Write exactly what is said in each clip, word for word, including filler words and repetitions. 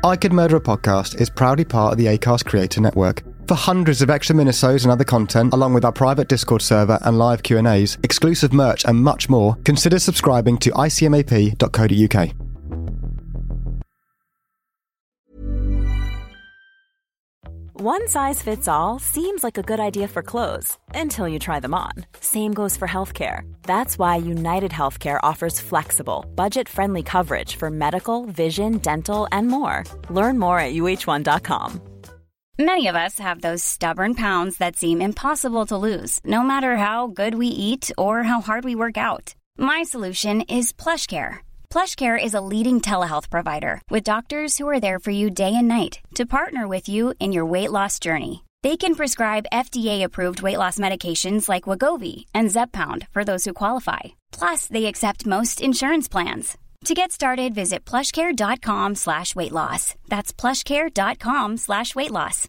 I Could Murder a Podcast is proudly part of the Acast Creator Network. For hundreds of extra minisodes and other content, along with our private Discord server and live Q and A's, exclusive merch and much more, consider subscribing to I C M A P dot co dot U K. One size fits all seems like a good idea for clothes until you try them on. Same goes for healthcare. That's why United Healthcare offers flexible, budget-friendly coverage for medical, vision, dental, and more. Learn more at U H one dot com. Many of us have those stubborn pounds that seem impossible to lose, no matter how good we eat or how hard we work out. My solution is PlushCare. PlushCare is a leading telehealth provider with doctors who are there for you day and night to partner with you in your weight loss journey. They can prescribe F D A-approved weight loss medications like Wegovy and Zepbound for those who qualify. Plus, they accept most insurance plans. To get started, visit plushcare.com slash weight loss. That's plushcare.com slash weight loss.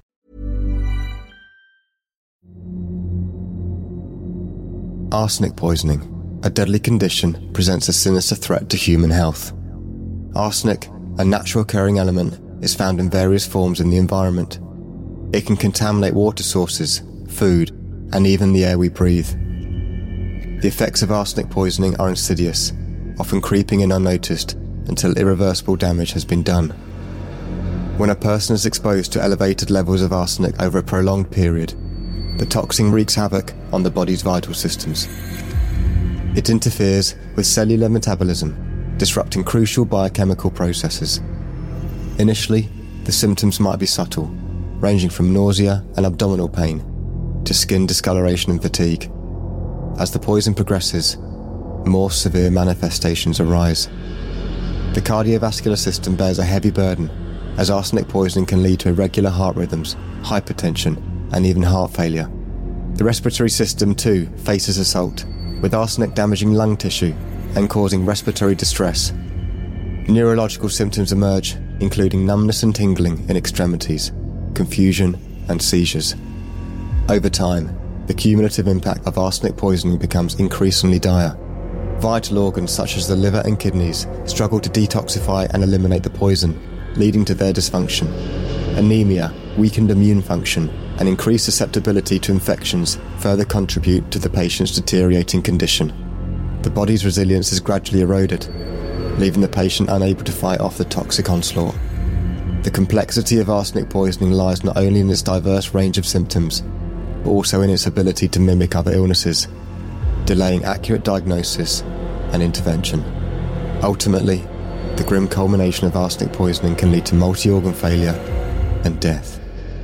Arsenic poisoning, a deadly condition, presents a sinister threat to human health. Arsenic, a natural occurring element, is found in various forms in the environment. It can contaminate water sources, food, and even the air we breathe. The effects of arsenic poisoning are insidious, often creeping in unnoticed until irreversible damage has been done. When a person is exposed to elevated levels of arsenic over a prolonged period, the toxin wreaks havoc on the body's vital systems. It interferes with cellular metabolism, disrupting crucial biochemical processes. Initially, the symptoms might be subtle, ranging from nausea and abdominal pain to skin discoloration and fatigue. As the poison progresses, more severe manifestations arise. The cardiovascular system bears a heavy burden, as arsenic poisoning can lead to irregular heart rhythms, hypertension, and even heart failure. The respiratory system, too, faces assault, with arsenic damaging lung tissue and causing respiratory distress. Neurological symptoms emerge, including numbness and tingling in extremities, confusion, and seizures. Over time, the cumulative impact of arsenic poisoning becomes increasingly dire. Vital organs such as the liver and kidneys struggle to detoxify and eliminate the poison, leading to their dysfunction. Anemia, weakened immune function, and increased susceptibility to infections further contribute to the patient's deteriorating condition. The body's resilience is gradually eroded, leaving the patient unable to fight off the toxic onslaught. The complexity of arsenic poisoning lies not only in its diverse range of symptoms, but also in its ability to mimic other illnesses, delaying accurate diagnosis and intervention. Ultimately, the grim culmination of arsenic poisoning can lead to multi-organ failure and death.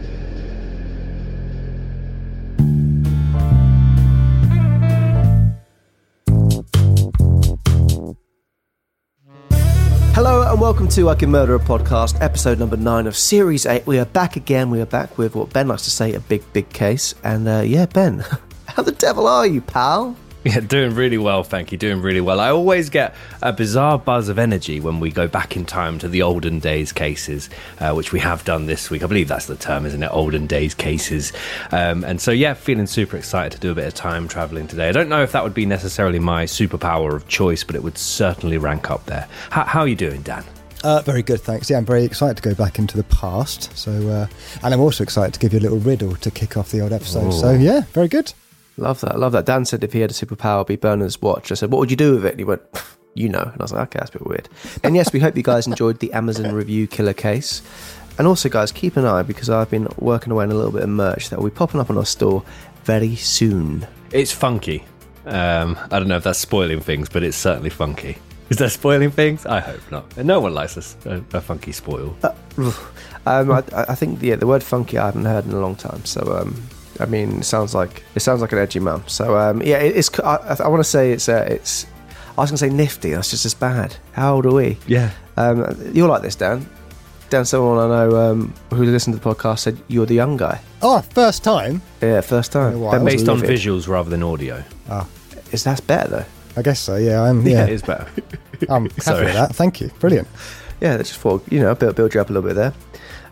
Hello and welcome to I Can Murder a Podcast, episode number nine of series eight. We are back again. We are back with what Ben likes to say, a big, big case. And uh, yeah, Ben, how the devil are you, pal? Yeah, doing really well, thank you, doing really well. I always get a bizarre buzz of energy when we go back in time to the olden days cases, uh, which we have done this week. I believe that's the term, isn't it? Olden days cases. Um, and so, yeah, feeling super excited to do a bit of time travelling today. I don't know if that would be necessarily my superpower of choice, but it would certainly rank up there. How, how are you doing, Dan? Uh, very good, thanks. Yeah, I'm very excited to go back into the past. So, uh, and I'm also excited to give you a little riddle to kick off the old episode. Ooh. So, yeah, very good. Love that, love that. Dan said if he had a superpower, it'd be Bernard's watch. I said, what would you do with it? And he went, you know. And I was like, okay, that's a bit weird. And yes, we hope you guys enjoyed the Amazon review killer case. And also, guys, keep an eye, because I've been working away on a little bit of merch that will be popping up on our store very soon. It's funky. Um, I don't know if that's spoiling things, but it's certainly funky. Is that spoiling things? I hope not. And no one likes a, a, a funky spoil. Uh, um, I, I think, yeah, the word funky I haven't heard in a long time. So, um... I mean, it sounds like it sounds like an edgy mum. So um, yeah, it, it's. I, I want to say it's. Uh, it's. I was going to say nifty. That's just as bad. How old are we? Yeah. Um, you're like this, Dan. Dan, someone I know um, who listened to the podcast said you're the young guy. Oh, first time. Yeah, first time. They're based on visuals rather than audio. Oh, is that better though? I guess so. Yeah, I'm. Yeah, yeah it is better. I'm happy with that. Thank you. Brilliant. Yeah, I just thought, you know, build build you up a little bit there.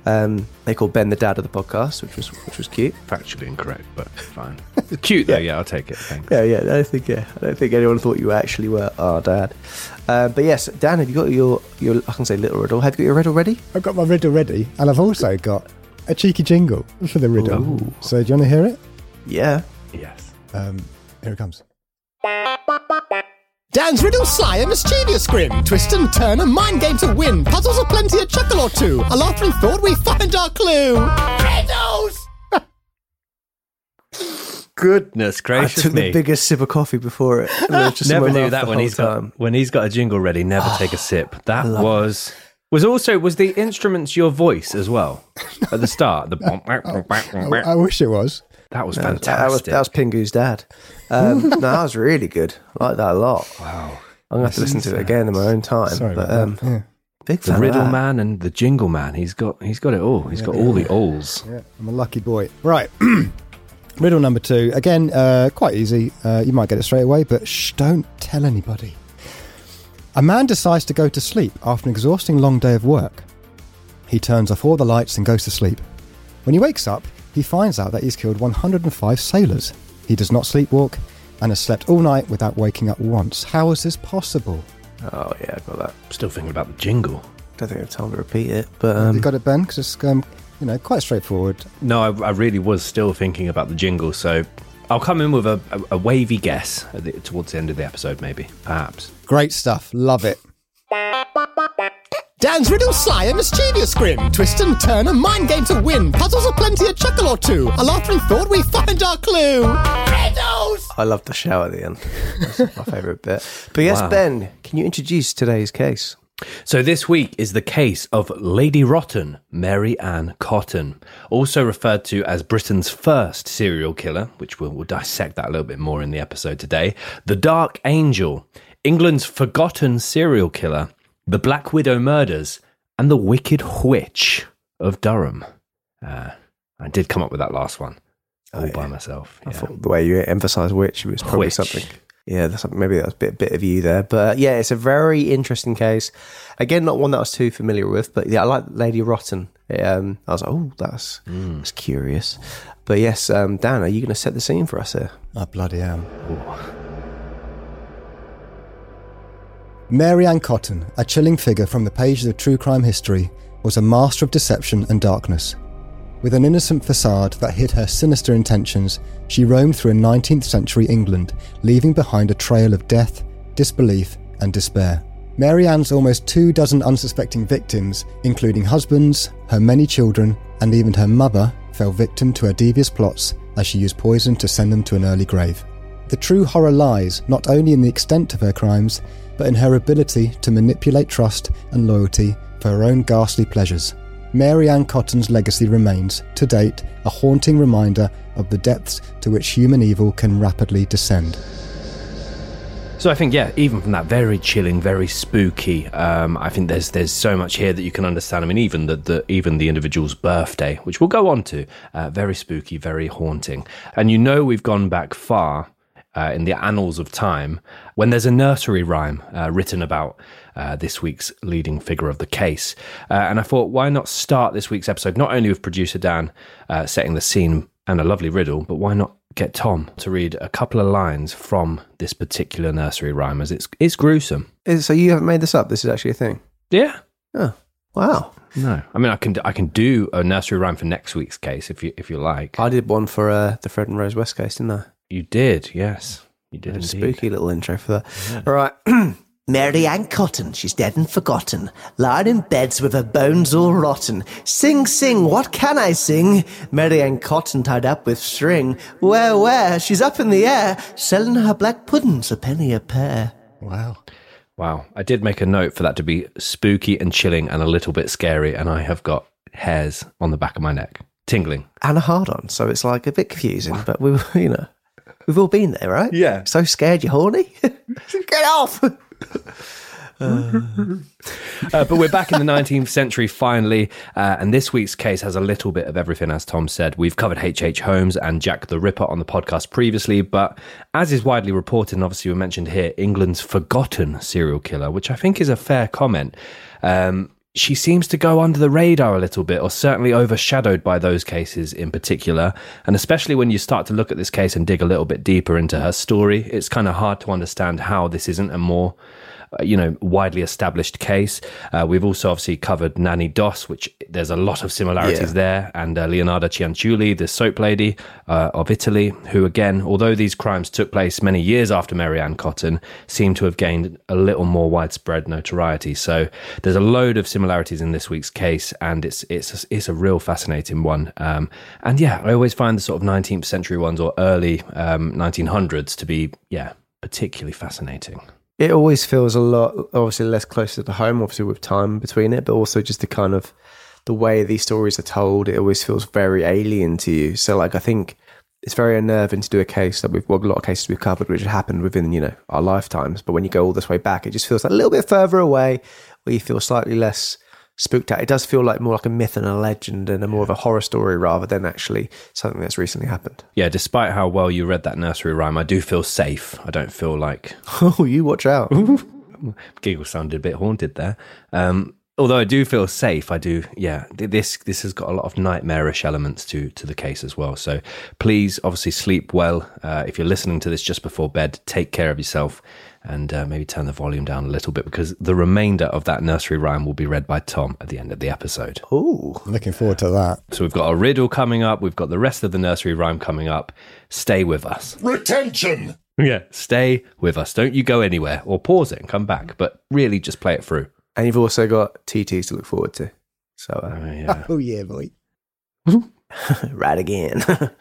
Um, they called Ben the dad of the podcast, which was which was cute. Factually incorrect, but fine. Cute though, yeah. yeah, I'll take it. Thanks. Yeah, yeah. I don't think yeah, I don't think anyone thought you actually were our dad. Uh, but yes, Dan, have you got your your I can say little riddle? Have you got your riddle ready? I've got my riddle ready, and I've also got a cheeky jingle for the riddle. Ooh. So do you want to hear it? Yeah. Yes. Um, here it comes. Dan's riddle sly and mischievous grin. Twist and turn, a mind game to win. Puzzles aplenty, a chuckle or two. A laughing thought, we find our clue. Riddles! Goodness I gracious took me. the biggest sip of coffee before it. And I just Never smelled do off that the when whole he's time. got when he's got a jingle ready. Never take a sip. That love was was also was the instruments your voice as well at the start. The I, I wish it was. that was No, fantastic. That was, that was Pingu's dad. Um, no, that was really good. I like that a lot. Wow. I'm going to have to listen to it again in my own time. Sorry but, about um, that. Yeah. Big The fan riddle of that. man and the jingle man. He's got he's got it all. He's got all the alls. Yeah, I'm a lucky boy. Right. Riddle number two. Again, uh, quite easy. Uh, you might get it straight away, but shh, don't tell anybody. A man decides to go to sleep after an exhausting long day of work. He turns off all the lights and goes to sleep. When he wakes up, he finds out that he's killed one hundred five sailors. He does not sleepwalk and has slept all night without waking up once. How is this possible? Oh, yeah, I got that. Still thinking about the jingle. Don't think I have time to repeat it. But Have um, you got it, Ben? Because it's um, you know, quite straightforward. No, I, I really was still thinking about the jingle. So I'll come in with a, a, a wavy guess at the, towards the end of the episode, maybe, perhaps. Great stuff. Love it. Dan's riddle sly and mischievous grin. Twist and turn, a mind game to win. Puzzles aplenty, a chuckle or two. A laughing thought, we find our clue. Riddles! I love the show at the end. That's my favourite bit. But yes, Wow. Ben, can you introduce today's case? So this week is the case of Lady Rotten, Mary Ann Cotton, also referred to as Britain's first serial killer, which we'll, we'll dissect that a little bit more in the episode today. The Dark Angel, England's forgotten serial killer, the Black Widow murders, and the Wicked Witch of Durham. Uh, I did come up with that last one all Oh, yeah. by myself. I Yeah. thought the way you emphasised which was probably Which. something. Yeah, that's something, maybe that was a bit, bit of you there. But uh, yeah, it's a very interesting case. Again, not one that I was too familiar with, but yeah, I like Lady Rotten. Um, I was like, oh, that's, Mm. that's curious. But yes, um, Dan, are you going to set the scene for us here? I bloody am. Mary Ann Cotton, a chilling figure from the pages of true crime history, was a master of deception and darkness. With an innocent facade that hid her sinister intentions, she roamed through a nineteenth century England, leaving behind a trail of death, disbelief, and despair. Mary Ann's almost two dozen unsuspecting victims, including husbands, her many children, and even her mother, fell victim to her devious plots as she used poison to send them to an early grave. The true horror lies not only in the extent of her crimes, but in her ability to manipulate trust and loyalty for her own ghastly pleasures. Mary Ann Cotton's legacy remains, to date, a haunting reminder of the depths to which human evil can rapidly descend. So I think, yeah, even from that very chilling, very spooky, um, I think there's there's so much here that you can understand. I mean, even the, the even the individual's birthday, which we'll go on to, uh, very spooky, very haunting. And you know we've gone back far uh, in the annals of time when there's a nursery rhyme uh, written about uh, this week's leading figure of the case. Uh, and I thought, why not start this week's episode not only with producer Dan uh, setting the scene and a lovely riddle, but why not get Tom to read a couple of lines from this particular nursery rhyme, as it's it's gruesome. Is, so you haven't made this up? This is actually a thing? Yeah. Oh, wow. No. I mean, I can I can do a nursery rhyme for next week's case if you if you like. I did one for uh, the Fred and Rose West case, didn't I? You did, yes. You did A indeed. spooky little intro for that. All right. Mary Ann Cotton, she's dead and forgotten, lying in beds with her bones all rotten. Sing, sing, what can I sing? Mary Ann Cotton tied up with string. Where, where? She's up in the air, selling her black puddings a penny a pair. Wow. Wow. I did make a note for that to be spooky and chilling and a little bit scary, and I have got hairs on the back of my neck. Tingling. And a hard on, so it's like a bit confusing, but we, you know, we've all been there, right? Yeah. So scared you're horny? Get off! Uh, but we're back in the nineteenth century finally, uh, and this week's case has a little bit of everything, as Tom said. We've covered H H. Holmes and Jack the Ripper on the podcast previously, but as is widely reported, and obviously we mentioned here, England's forgotten serial killer, which I think is a fair comment. Um, she seems to go under the radar a little bit, or certainly overshadowed by those cases in particular. And especially when you start to look at this case and dig a little bit deeper into her story, it's kind of hard to understand how this isn't a more Uh, you know, widely established case. Uh, we've also obviously covered Nanny Doss, which there's a lot of similarities yeah. there, and uh, Leonarda Cianciulli, the soap lady uh, of Italy, who again, although these crimes took place many years after Mary Ann Cotton, seem to have gained a little more widespread notoriety. So there's a load of similarities in this week's case, and it's it's it's a real fascinating one. Um, and yeah, I always find the sort of nineteenth century ones or early um, nineteen hundreds to be, yeah, particularly fascinating. It always feels a lot, obviously less closer to home, obviously with time between it, but also just the kind of, the way these stories are told, it always feels very alien to you. So like, I think it's very unnerving to do a case that we've, well, a lot of cases we've covered which have happened within, you know, our lifetimes. But when you go all this way back, it just feels like a little bit further away, where you feel slightly less spooked out. It does feel like more like a myth and a legend and a more of a horror story rather than actually something that's recently happened. Yeah, despite how well you read that nursery rhyme, I do feel safe. I don't feel like... Oh, you watch out. Giggle sounded a bit haunted there. Um, although I do feel safe, I do, yeah, this this has got a lot of nightmarish elements to, to the case as well. So please, obviously, sleep well. Uh, if you're listening to this just before bed, take care of yourself. And uh, maybe turn the volume down a little bit, because the remainder of that nursery rhyme will be read by Tom at the end of the episode. Ooh, looking forward to that. So we've got a riddle coming up. We've got the rest of the nursery rhyme coming up. Stay with us. Retention! Yeah, stay with us. Don't you go anywhere, or pause it and come back, but really just play it through. And you've also got T Ts to look forward to. So, uh, uh, yeah. Oh, yeah, boy. Right again.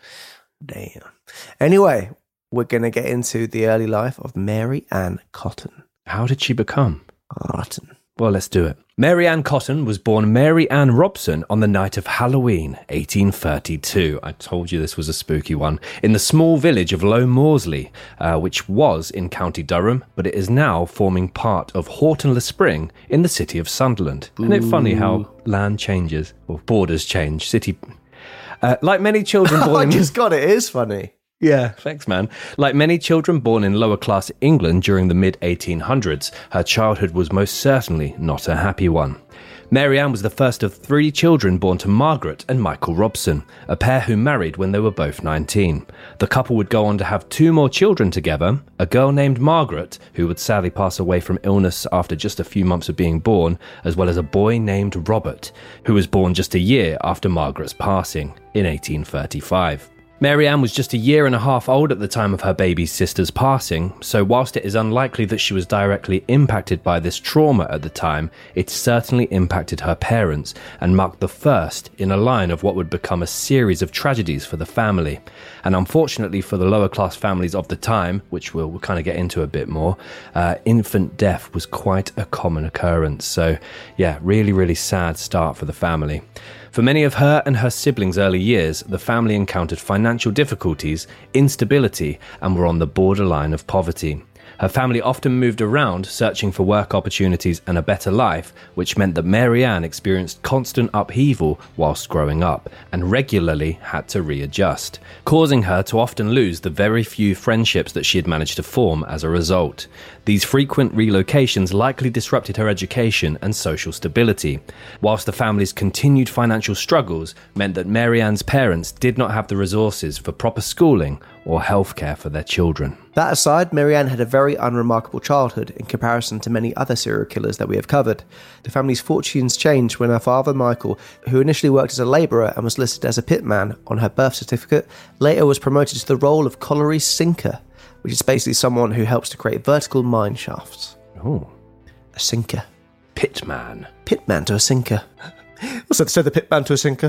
Damn. Anyway, we're going to get into the early life of Mary Ann Cotton. How did she become Cotton? Well, let's do it. Mary Ann Cotton was born Mary Ann Robson on the night of Halloween, eighteen thirty-two. I told you this was a spooky one. In the small village of Low Moorsley, uh, which was in County Durham, but it is now forming part of Horton-le-Spring in the city of Sunderland. Ooh. Isn't it funny how land changes, or borders change? City, uh, like many children born I in... just got it. It is funny. Yeah, thanks, man. Like many children born in lower-class England during the mid eighteen hundreds, her childhood was most certainly not a happy one. Mary Ann was the first of three children born to Margaret and Michael Robson, a pair who married when they were both nineteen. The couple would go on to have two more children together, a girl named Margaret, who would sadly pass away from illness after just a few months of being born, as well as a boy named Robert, who was born just a year after Margaret's passing in eighteen thirty-five. Mary Ann was just a year and a half old at the time of her baby sister's passing, so whilst it is unlikely that she was directly impacted by this trauma at the time, it certainly impacted her parents and marked the first in a line of what would become a series of tragedies for the family. And unfortunately for the lower class families of the time, which we'll, we'll kind of get into a bit more, uh, infant death was quite a common occurrence. So yeah, really, really sad start for the family. For many of her and her siblings' early years, the family encountered financial difficulties, instability, and were on the borderline of poverty. Her family often moved around, searching for work opportunities and a better life, which meant that Mary Ann experienced constant upheaval whilst growing up, and regularly had to readjust, causing her to often lose the very few friendships that she had managed to form as a result. These frequent relocations likely disrupted her education and social stability, whilst the family's continued financial struggles meant that Mary Ann's parents did not have the resources for proper schooling or healthcare for their children. That aside, Mary Ann had a very unremarkable childhood in comparison to many other serial killers that we have covered. The family's fortunes changed when her father, Michael, who initially worked as a labourer and was listed as a pitman on her birth certificate, later was promoted to the role of colliery sinker, which is basically someone who helps to create vertical mine shafts. Oh. A sinker. Pitman. Pitman to a sinker. So, so the pitman to a sinker.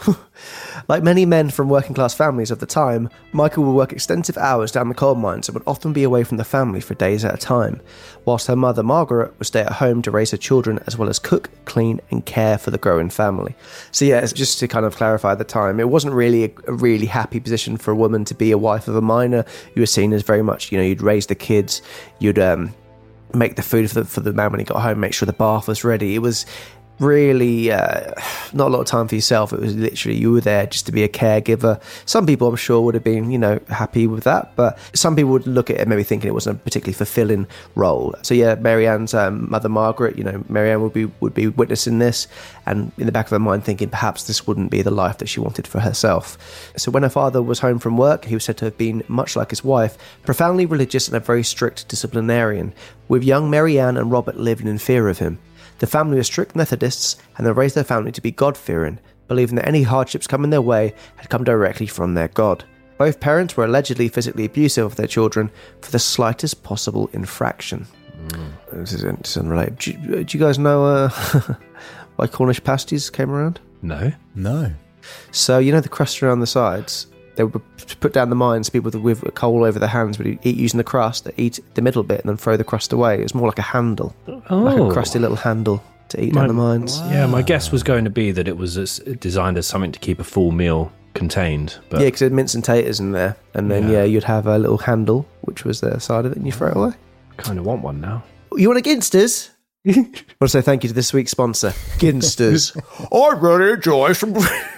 Like many men from working class families of the time, Michael would work extensive hours down the coal mines and would often be away from the family for days at a time, whilst her mother Margaret would stay at home to raise her children as well as cook, clean and care for the growing family. So yeah, just to kind of clarify the time, it wasn't really a, a really happy position for a woman to be a wife of a miner. You were seen as very much, you know, you'd raise the kids, you'd um, make the food for the, for the man when he got home, make sure the bath was ready. It was... really uh, not a lot of time for yourself. It was literally you were there just to be a caregiver. Some people, I'm sure, would have been, you know, happy with that, but some people would look at it maybe thinking it wasn't a particularly fulfilling role. So yeah, Marianne's um, mother Margaret, you know, Marianne would be would be witnessing this, and in the back of her mind thinking perhaps this wouldn't be the life that she wanted for herself. So when her father was home from work, he was said to have been, much like his wife, profoundly religious and a very strict disciplinarian, with young Marianne and Robert living in fear of him. The family were strict Methodists, and they raised their family to be God-fearing, believing that any hardships coming their way had come directly from their God. Both parents were allegedly physically abusive of their children for the slightest possible infraction. Mm. This is this is unrelated. Do you, do you guys know uh, why Cornish pasties came around? No. No. So, you know the crust around the sides? They would put down the mines, people with, with coal over their hands would eat using the crust, they eat the middle bit and then throw the crust away. It was more like a handle. Oh. Like a crusty little handle to eat my, down the mines. Wow. Yeah, my guess was going to be that it was as, designed as something to keep a full meal contained. But... yeah, because it had mince and taters in there. And then, yeah. yeah, you'd have a little handle, which was the side of it, and you throw it away. Kind of want one now. You want a Ginsters? I want to say thank you to this week's sponsor, Ginsters. I really enjoy some...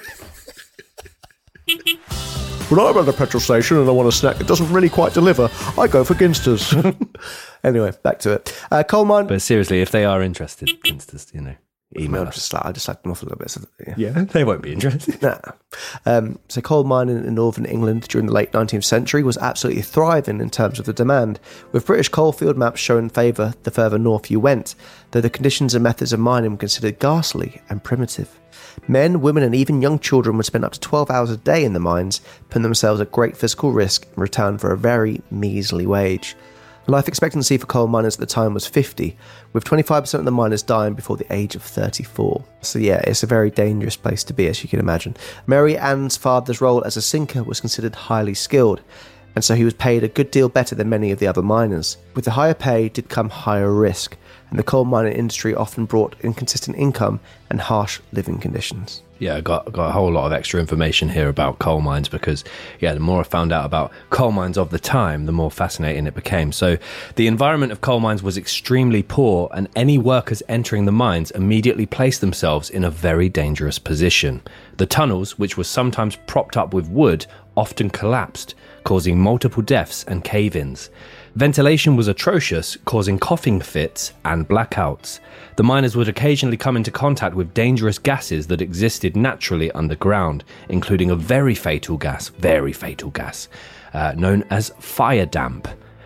When I'm at a petrol station and I want a snack that doesn't really quite deliver, I go for Ginsters. Anyway, back to it. Uh, coal mine... But seriously, if they are interested, Ginsters, you know, email I us. just, I just like them off a little bit. So that, yeah. yeah, they won't be interested. Nah. Um, so coal mining in northern England during the late nineteenth century was absolutely thriving in terms of the demand, with British coalfield maps showing favour the further north you went, though the conditions and methods of mining were considered ghastly and primitive. Men, women and even young children would spend up to twelve hours a day in the mines, putting themselves at great physical risk in return for a very measly wage. Life expectancy for coal miners at the time was fifty, with twenty-five percent of the miners dying before the age of thirty-four. So yeah, it's a very dangerous place to be, as you can imagine. Mary Ann's father's role as a sinker was considered highly skilled, and so he was paid a good deal better than many of the other miners. With the higher pay did come higher risk, and the coal mining industry often brought inconsistent income and harsh living conditions. Yeah, I got, got a whole lot of extra information here about coal mines because, yeah, the more I found out about coal mines of the time, the more fascinating it became. So the environment of coal mines was extremely poor, and any workers entering the mines immediately placed themselves in a very dangerous position. The tunnels, which were sometimes propped up with wood, often collapsed, causing multiple deaths and cave-ins. Ventilation was atrocious, causing coughing fits and blackouts. The miners would occasionally come into contact with dangerous gases that existed naturally underground, including a very fatal gas, very fatal gas, uh, known as fire damp.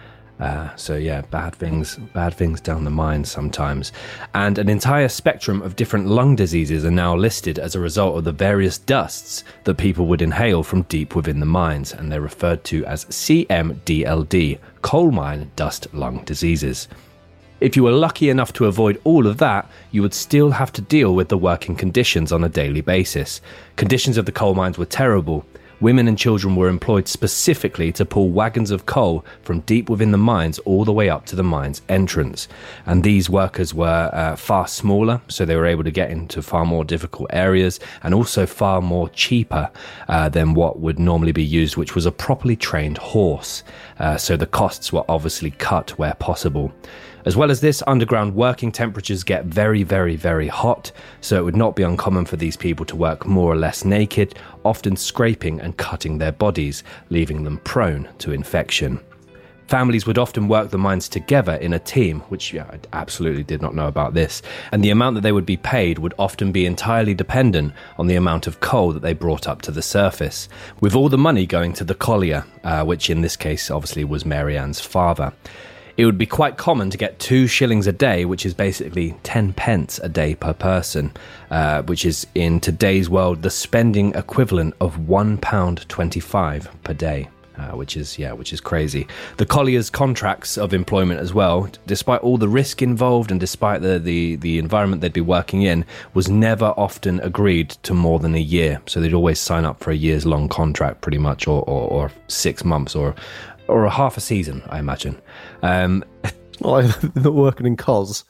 Uh, so yeah, bad things, bad things down the mine sometimes. And an entire spectrum of different lung diseases are now listed as a result of the various dusts that people would inhale from deep within the mines, and they're referred to as C M D L D, coal mine dust lung diseases. If you were lucky enough to avoid all of that, you would still have to deal with the working conditions on a daily basis. Conditions of the coal mines were terrible. Women and children were employed specifically to pull wagons of coal from deep within the mines all the way up to the mine's entrance. And these workers were uh, far smaller, so they were able to get into far more difficult areas, and also far more cheaper uh, than what would normally be used, which was a properly trained horse. Uh, so the costs were obviously cut where possible. As well as this, underground working temperatures get very, very, very hot, so it would not be uncommon for these people to work more or less naked, often scraping and cutting their bodies, leaving them prone to infection. Families would often work the mines together in a team, which yeah, I absolutely did not know about this, and the amount that they would be paid would often be entirely dependent on the amount of coal that they brought up to the surface, with all the money going to the collier, uh, which in this case obviously was Mary Ann's father. It would be quite common to get two shillings a day, which is basically ten pence a day per person, uh, which is in today's world the spending equivalent of one pound twenty-five per day, uh, which is yeah, which is crazy. The colliers' contracts of employment as well, despite all the risk involved and despite the, the, the environment they'd be working in, was never often agreed to more than a year. So they'd always sign up for a year's long contract, pretty much, or or, or six months, or. Or a half a season, I imagine. Um, well, I'm not working in Cos.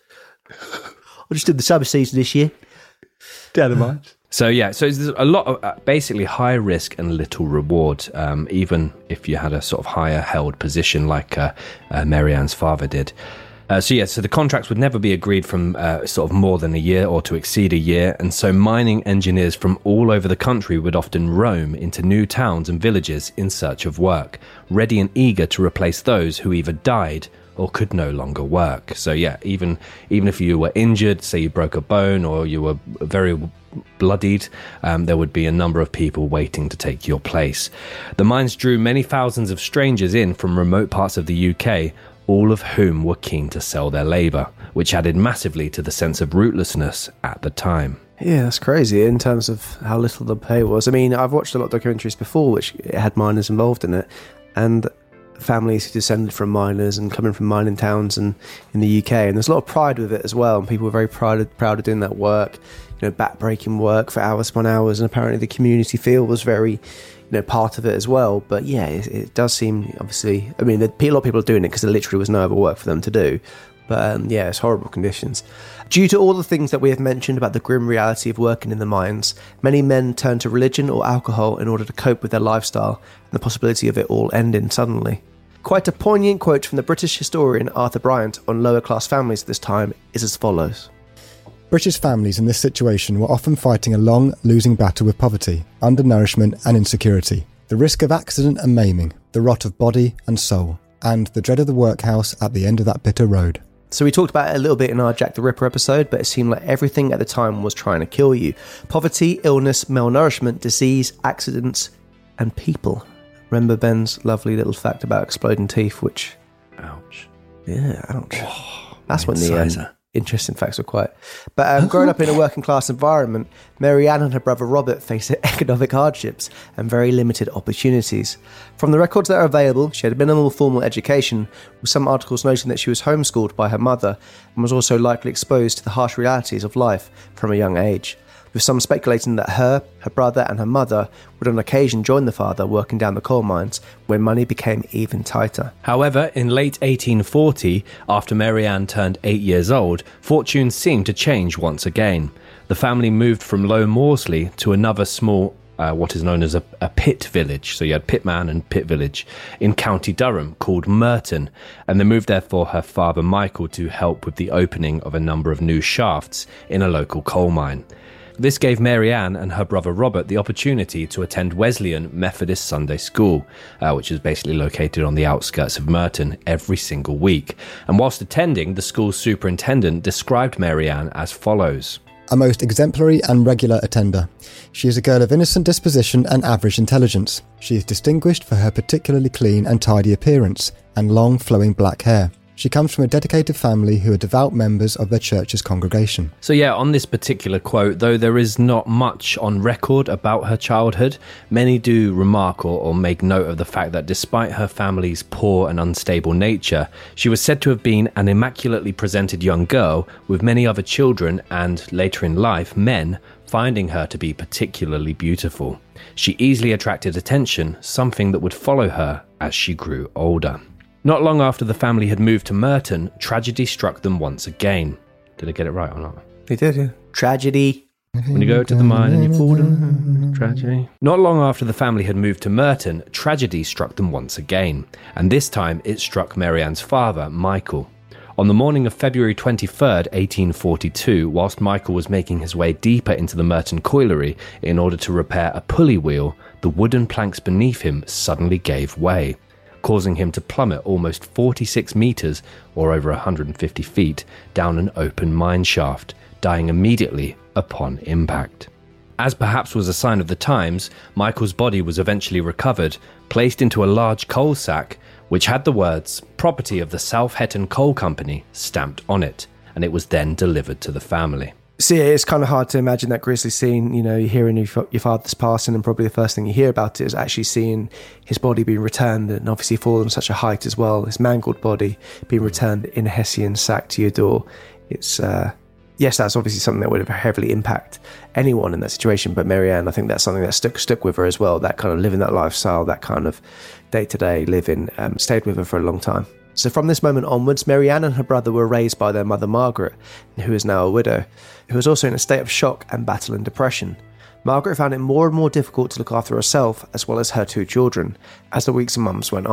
I just did the summer season this year. Down the mines. So yeah, so there's a lot of uh, basically high risk and little reward, um, even if you had a sort of higher held position like uh, uh, Mary Ann's father did. Uh, so yeah, so the contracts would never be agreed from uh, sort of more than a year or to exceed a year, and so mining engineers from all over the country would often roam into new towns and villages in search of work, ready and eager to replace those who either died or could no longer work. So yeah, even even if you were injured, say you broke a bone or you were very bloodied, um, there would be a number of people waiting to take your place. The mines drew many thousands of strangers in from remote parts of the U K, all of whom were keen to sell their labour, which added massively to the sense of rootlessness at the time. Yeah, that's crazy in terms of how little the pay was. I mean, I've watched a lot of documentaries before which had miners involved in it, and families who descended from miners and coming from mining towns and in the U K, and there's a lot of pride with it as well, and people were very proud of, proud of doing that work, you know, back-breaking work for hours upon hours, and apparently the community feel was very, you know, part of it as well. But yeah, it, it does seem, obviously, I mean, a lot of people are doing it because there literally was no other work for them to do. But um, yeah, it's horrible conditions. Due to all the things that we have mentioned about the grim reality of working in the mines, many men turn to religion or alcohol in order to cope with their lifestyle and the possibility of it all ending suddenly. Quite a poignant quote from the British historian Arthur Bryant on lower class families at this time is as follows. British families in this situation were often fighting a long, losing battle with poverty, undernourishment and insecurity, the risk of accident and maiming, the rot of body and soul, and the dread of the workhouse at the end of that bitter road. So we talked about it a little bit in our Jack the Ripper episode, but it seemed like everything at the time was trying to kill you. Poverty, illness, malnourishment, disease, accidents, and people. Remember Ben's lovely little fact about exploding teeth, which... Ouch. Yeah, ouch. Oh, That's when the um, interesting facts were quite... But um, growing up in a working class environment, Mary Ann and her brother Robert faced economic hardships and very limited opportunities. From the records that are available, she had a minimal formal education, with some articles noting that she was homeschooled by her mother and was also likely exposed to the harsh realities of life from a young age, with some speculating that her, her brother and her mother would on occasion join the father working down the coal mines when money became even tighter. However, in late eighteen forty, after Mary Ann turned eight years old, fortunes seemed to change once again. The family moved from Low Morsley to another small, uh, what is known as a, a pit village, so you had Pitman and Pit Village, in County Durham called Merton, and they moved there for her father Michael to help with the opening of a number of new shafts in a local coal mine. This gave Mary Ann and her brother Robert the opportunity to attend Wesleyan Methodist Sunday School, uh, which is basically located on the outskirts of Merton, every single week. And whilst attending, the school's superintendent described Mary Ann as follows. A most exemplary and regular attender. She is a girl of innocent disposition and average intelligence. She is distinguished for her particularly clean and tidy appearance and long flowing black hair. She comes from a dedicated family who are devout members of their church's congregation. So yeah, on this particular quote, though there is not much on record about her childhood, many do remark or, or make note of the fact that despite her family's poor and unstable nature, she was said to have been an immaculately presented young girl with many other children and, later in life, men finding her to be particularly beautiful. She easily attracted attention, something that would follow her as she grew older. Not long after the family had moved to Merton, tragedy struck them once again. Did I get it right or not? He did, yeah. Tragedy. When you go to the mine and you fall down, tragedy. Not long after the family had moved to Merton, tragedy struck them once again. And this time it struck Mary Ann's father, Michael. On the morning of February twenty-third, eighteen forty-two, whilst Michael was making his way deeper into the Merton colliery in order to repair a pulley wheel, the wooden planks beneath him suddenly gave way, causing him to plummet almost forty-six metres, or over one hundred fifty feet, down an open mine shaft, dying immediately upon impact. As perhaps was a sign of the times, Michael's body was eventually recovered, placed into a large coal sack, which had the words, "Property of the South Hetton Coal Company," stamped on it, and it was then delivered to the family. See, it's kind of hard to imagine that grisly scene. You know, you're hearing your, your father's passing, and probably the first thing you hear about it is actually seeing his body being returned, and obviously fallen such a height as well, his mangled body being returned in a Hessian sack to your door. It's, uh, yes, that's obviously something that would have heavily impact anyone in that situation, but Mary Ann, I think that's something that stuck, stuck with her as well, that kind of living that lifestyle, that kind of day-to-day living, um, stayed with her for a long time. So from this moment onwards, Mary Ann and her brother were raised by their mother Margaret, who is now a widow, who was also in a state of shock and battling depression. Margaret found it more and more difficult to look after herself as well as her two children as the weeks and months went on.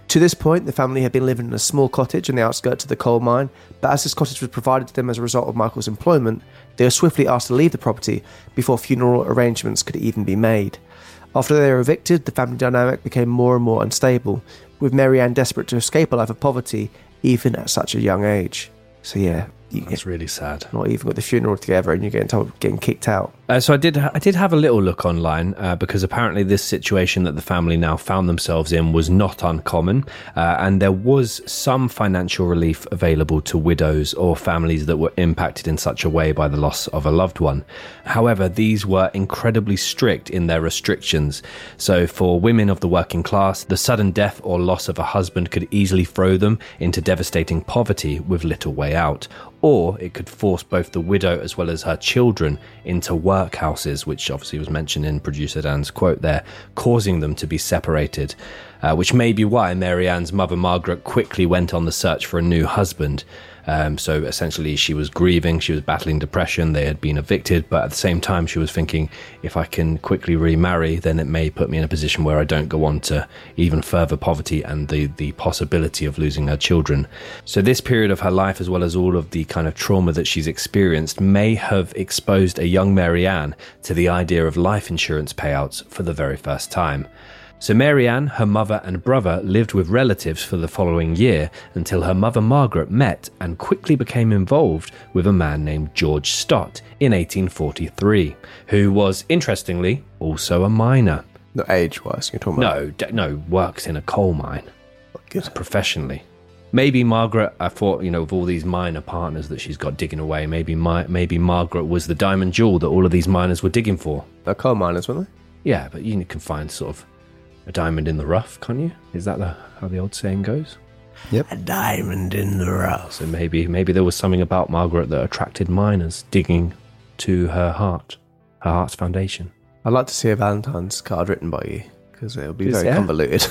To this point, the family had been living in a small cottage on the outskirts of the coal mine, but as this cottage was provided to them as a result of Michael's employment, they were swiftly asked to leave the property before funeral arrangements could even be made. After they were evicted, the family dynamic became more and more unstable, with Mary Ann desperate to escape a life of poverty, even at such a young age. So yeah, you That's get, really sad. not even got the funeral together and you're getting told, getting kicked out. Uh, so I did I did have a little look online uh, because apparently this situation that the family now found themselves in was not uncommon, uh, and there was some financial relief available to widows or families that were impacted in such a way by the loss of a loved one. However, these were incredibly strict in their restrictions. So for women of the working class, the sudden death or loss of a husband could easily throw them into devastating poverty with little way out, or it could force both the widow as well as her children into workhouses, which obviously was mentioned in producer Dan's quote there, causing them to be separated, uh, which may be why Mary Ann's mother Margaret quickly went on the search for a new husband. Um, so essentially she was grieving, she was battling depression, they had been evicted, but at the same time she was thinking, if I can quickly remarry, then it may put me in a position where I don't go on to even further poverty and the, the possibility of losing her children. So this period of her life, as well as all of the kind of trauma that she's experienced, may have exposed a young Mary Ann to the idea of life insurance payouts for the very first time. So Mary Ann, her mother and brother lived with relatives for the following year until her mother Margaret met and quickly became involved with a man named George Stott in eighteen forty-three, who was, interestingly, also a miner. Not age-wise, you're talking about? No, d- no, works in a coal mine. Good. Professionally. Maybe Margaret, I thought, you know, of all these miner partners that she's got digging away, maybe my, maybe Margaret was the diamond jewel that all of these miners were digging for. They're coal miners, weren't they? Yeah, but you can find sort of a diamond in the rough, can't you? Is that the, how the old saying goes? Yep. A diamond in the rough. So maybe maybe there was something about Margaret that attracted miners digging to her heart, her heart's foundation. I'd like to see a Valentine's card written by you, because it'll be Is very there? convoluted.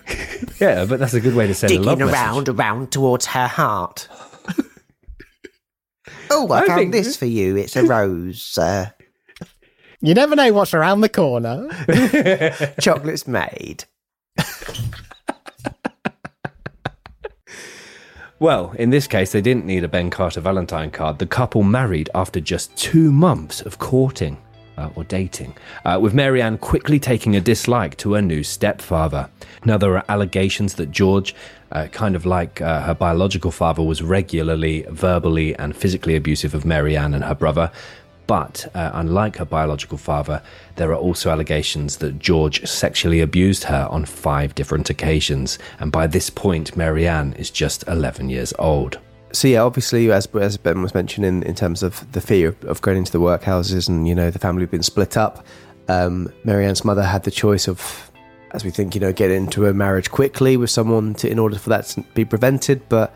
Yeah, but that's a good way to send a love Digging message. around, around towards her heart. Oh, I, I found think- this for you. It's a rose. Uh, You never know what's around the corner. chocolate's made. Well, in this case, they didn't need a Ben Carter Valentine card. The couple married after just two months of courting. Uh, or dating, uh, with Mary Ann quickly taking a dislike to her new stepfather. Now, there are allegations that George, uh, kind of like uh, her biological father, was regularly verbally and physically abusive of Mary Ann and her brother. But uh, unlike her biological father, there are also allegations that George sexually abused her on five different occasions. And by this point, Mary Ann is just eleven years old. So yeah, obviously, as as Ben was mentioning, in terms of the fear of, of going into the workhouses and, you know, the family being split up, um, Mary Ann's mother had the choice of, as we think, you know, get into a marriage quickly with someone to, in order for that to be prevented. But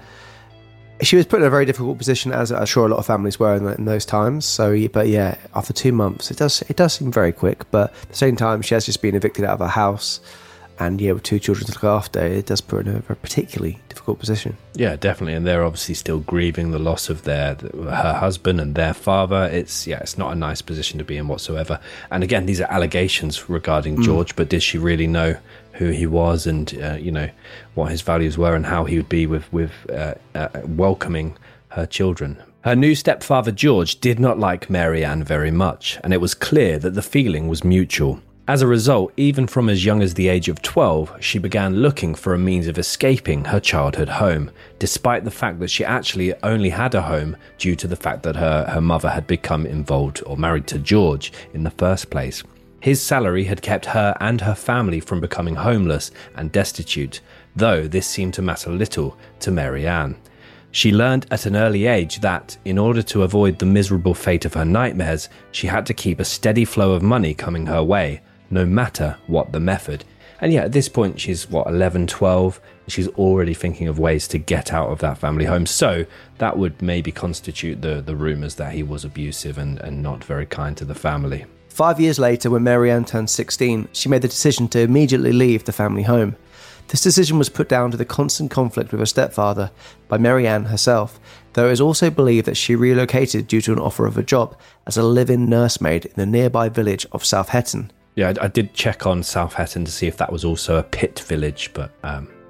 she was put in a very difficult position, as I'm sure a lot of families were in, in those times. So, but yeah, after two months, it does it does seem very quick. But at the same time, she has just been evicted out of her house. And yeah, with two children to look after, it does put her in a particularly difficult position. Yeah, definitely, and they're obviously still grieving the loss of their her husband and their father. It's yeah, it's not a nice position to be in whatsoever. And again, these are allegations regarding mm. George, but did she really know who he was and uh, you know what his values were and how he would be with with uh, uh, welcoming her children? Her new stepfather George did not like Mary Ann very much, and it was clear that the feeling was mutual. As a result, even from as young as the age of twelve, she began looking for a means of escaping her childhood home, despite the fact that she actually only had a home due to the fact that her, her mother had become involved or married to George in the first place. His salary had kept her and her family from becoming homeless and destitute, though this seemed to matter little to Mary Ann. She learned at an early age that, in order to avoid the miserable fate of her nightmares, she had to keep a steady flow of money coming her way, no matter what the method. And yet at this point she's what, eleven, twelve, and she's already thinking of ways to get out of that family home. So that would maybe constitute the, the rumours that he was abusive and, and not very kind to the family. Five years later, when Mary Ann turned sixteen, she made the decision to immediately leave the family home. This decision was put down to the constant conflict with her stepfather by Mary Ann herself, though it is also believed that she relocated due to an offer of a job as a live-in nursemaid in the nearby village of South Hetton. Yeah, I, I did check on South Hetton to see if that was also a pit village, but um,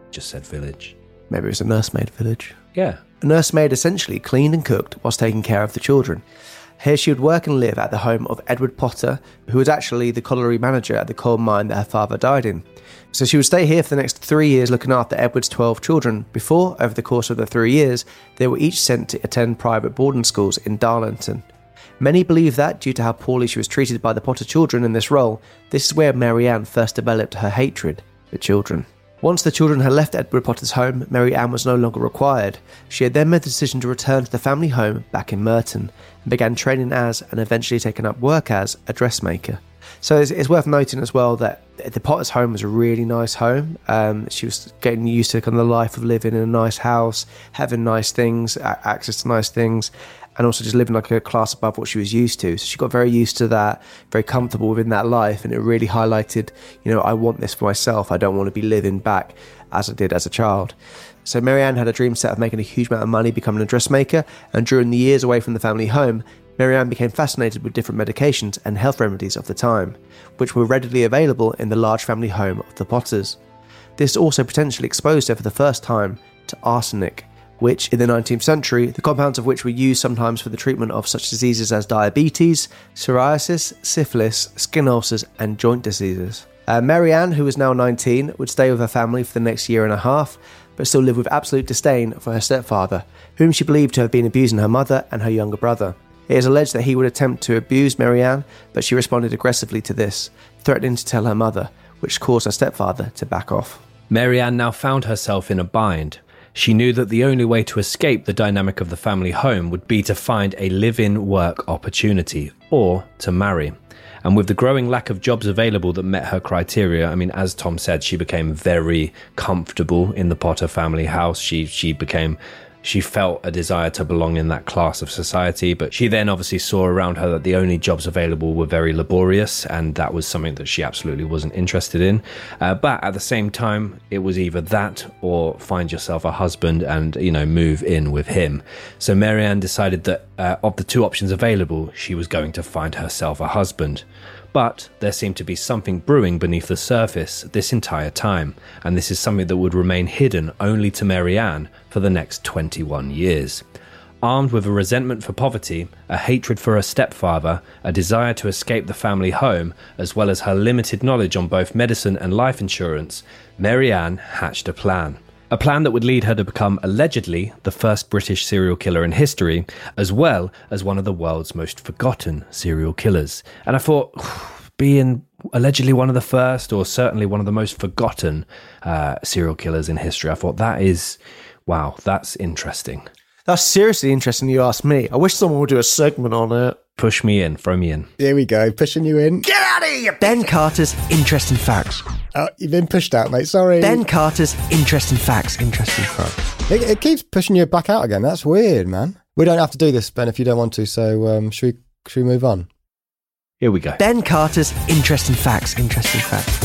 just said village. Maybe it was a nursemaid village. Yeah. A nursemaid essentially cleaned and cooked whilst taking care of the children. Here she would work and live at the home of Edward Potter, who was actually the colliery manager at the coal mine that her father died in. So she would stay here for the next three years looking after Edward's twelve children before, over the course of the three years, they were each sent to attend private boarding schools in Darlington. Many believe that, due to how poorly she was treated by the Potter children in this role, this is where Mary Ann first developed her hatred for children. Once the children had left Edward Potter's home, Mary Ann was no longer required. She had then made the decision to return to the family home back in Merton, and began training as, and eventually taking up work as, a dressmaker. So it's, it's worth noting as well that the Potter's home was a really nice home. Um, she was getting used to kind of the life of living in a nice house, having nice things, access to nice things, and also just living like a class above what she was used to. So she got very used to that, very comfortable within that life, and it really highlighted, you know, I want this for myself. I don't want to be living back as I did as a child. So Mary Ann had a dream set of making a huge amount of money becoming a dressmaker, and during the years away from the family home, Mary Ann became fascinated with different medications and health remedies of the time, which were readily available in the large family home of the Potters. This also potentially exposed her for the first time to arsenic, which in the nineteenth century, the compounds of which were used sometimes for the treatment of such diseases as diabetes, psoriasis, syphilis, skin ulcers, and joint diseases. Uh, Mary Ann, who was now nineteen, would stay with her family for the next year and a half, but still live with absolute disdain for her stepfather, whom she believed to have been abusing her mother and her younger brother. It is alleged that he would attempt to abuse Mary Ann, but she responded aggressively to this, threatening to tell her mother, which caused her stepfather to back off. Mary Ann now found herself in a bind. She knew that the only way to escape the dynamic of the family home would be to find a live-in work opportunity, or to marry. And with the growing lack of jobs available that met her criteria, I mean, as Tom said, she became very comfortable in the Potter family house. She she became... She felt a desire to belong in that class of society, but she then obviously saw around her that the only jobs available were very laborious, and that was something that she absolutely wasn't interested in. Uh, but at the same time, it was either that or find yourself a husband and, you know, move in with him. So Mary Ann decided that uh, of the two options available, she was going to find herself a husband. But there seemed to be something brewing beneath the surface this entire time, and this is something that would remain hidden only to Mary Ann for the next twenty-one years. Armed with a resentment for poverty, a hatred for her stepfather, a desire to escape the family home, as well as her limited knowledge on both medicine and life insurance, Mary Ann hatched a plan. A plan that would lead her to become, allegedly, the first British serial killer in history, as well as one of the world's most forgotten serial killers. And I thought, being allegedly one of the first, or certainly one of the most forgotten uh, serial killers in history, I thought that is, wow, that's interesting. That's seriously interesting you asked me. I wish someone would do a segment on it. Push me in, throw me in. Here we go, pushing you in. Get out of here! Ben Carter's Interesting Facts. Oh, you've been pushed out, mate, sorry. Ben Carter's Interesting Facts. Interesting Facts. It, it keeps pushing you back out again. That's weird, man. We don't have to do this, Ben, if you don't want to, so um, should we, should we move on? Here we go. Ben Carter's Interesting Facts. Interesting Facts.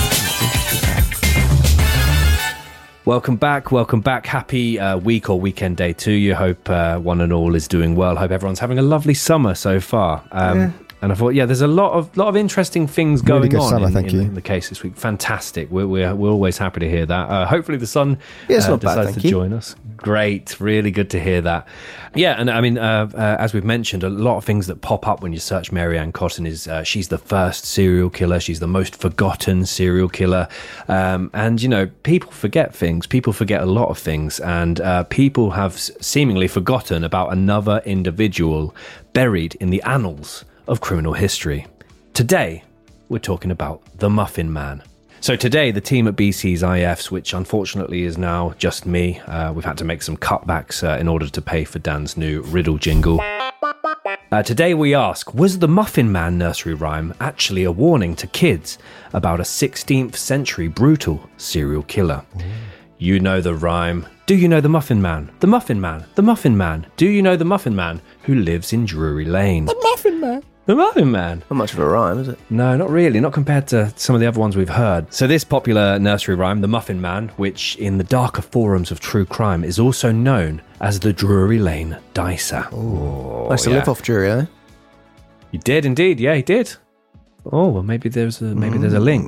Welcome back, welcome back. Happy uh, week or weekend day to you. Hope uh, one and all is doing well. Hope everyone's having a lovely summer so far. Um, yeah. And I thought, yeah, there's a lot of lot of interesting things going really good on summer, in, thank in, you. in the case this week. Fantastic. We're we're, we're always happy to hear that. Uh, hopefully the sun yeah, it's uh, not bad, decides thank to you. join us. Great, really good to hear that. Yeah, and I mean, uh, uh, as we've mentioned, a lot of things that pop up when you search Mary Ann Cotton is uh, she's the first serial killer. She's the most forgotten serial killer. Um, and, you know, people forget things. People forget a lot of things. And uh, people have seemingly forgotten about another individual buried in the annals of criminal history. Today, we're talking about the Muffin Man. So today, the team at B C's I Fs, which unfortunately is now just me, uh, we've had to make some cutbacks uh, in order to pay for Dan's new riddle jingle. Uh, today we ask, was the Muffin Man nursery rhyme actually a warning to kids about a sixteenth century brutal serial killer? Mm. You know the rhyme. Do you know the Muffin Man? The Muffin Man. The Muffin Man. Do you know the Muffin Man who lives in Drury Lane? The Muffin Man. The Muffin Man. Not much of a rhyme, is it? No, not really. Not compared to some of the other ones we've heard. So this popular nursery rhyme, The Muffin Man, which in the darker forums of true crime is also known as the Drury Lane Dicer. Oh, nice to yeah. live off Drury, eh? He did indeed. Yeah, he did. Oh, well, maybe there's a maybe mm. there's a link.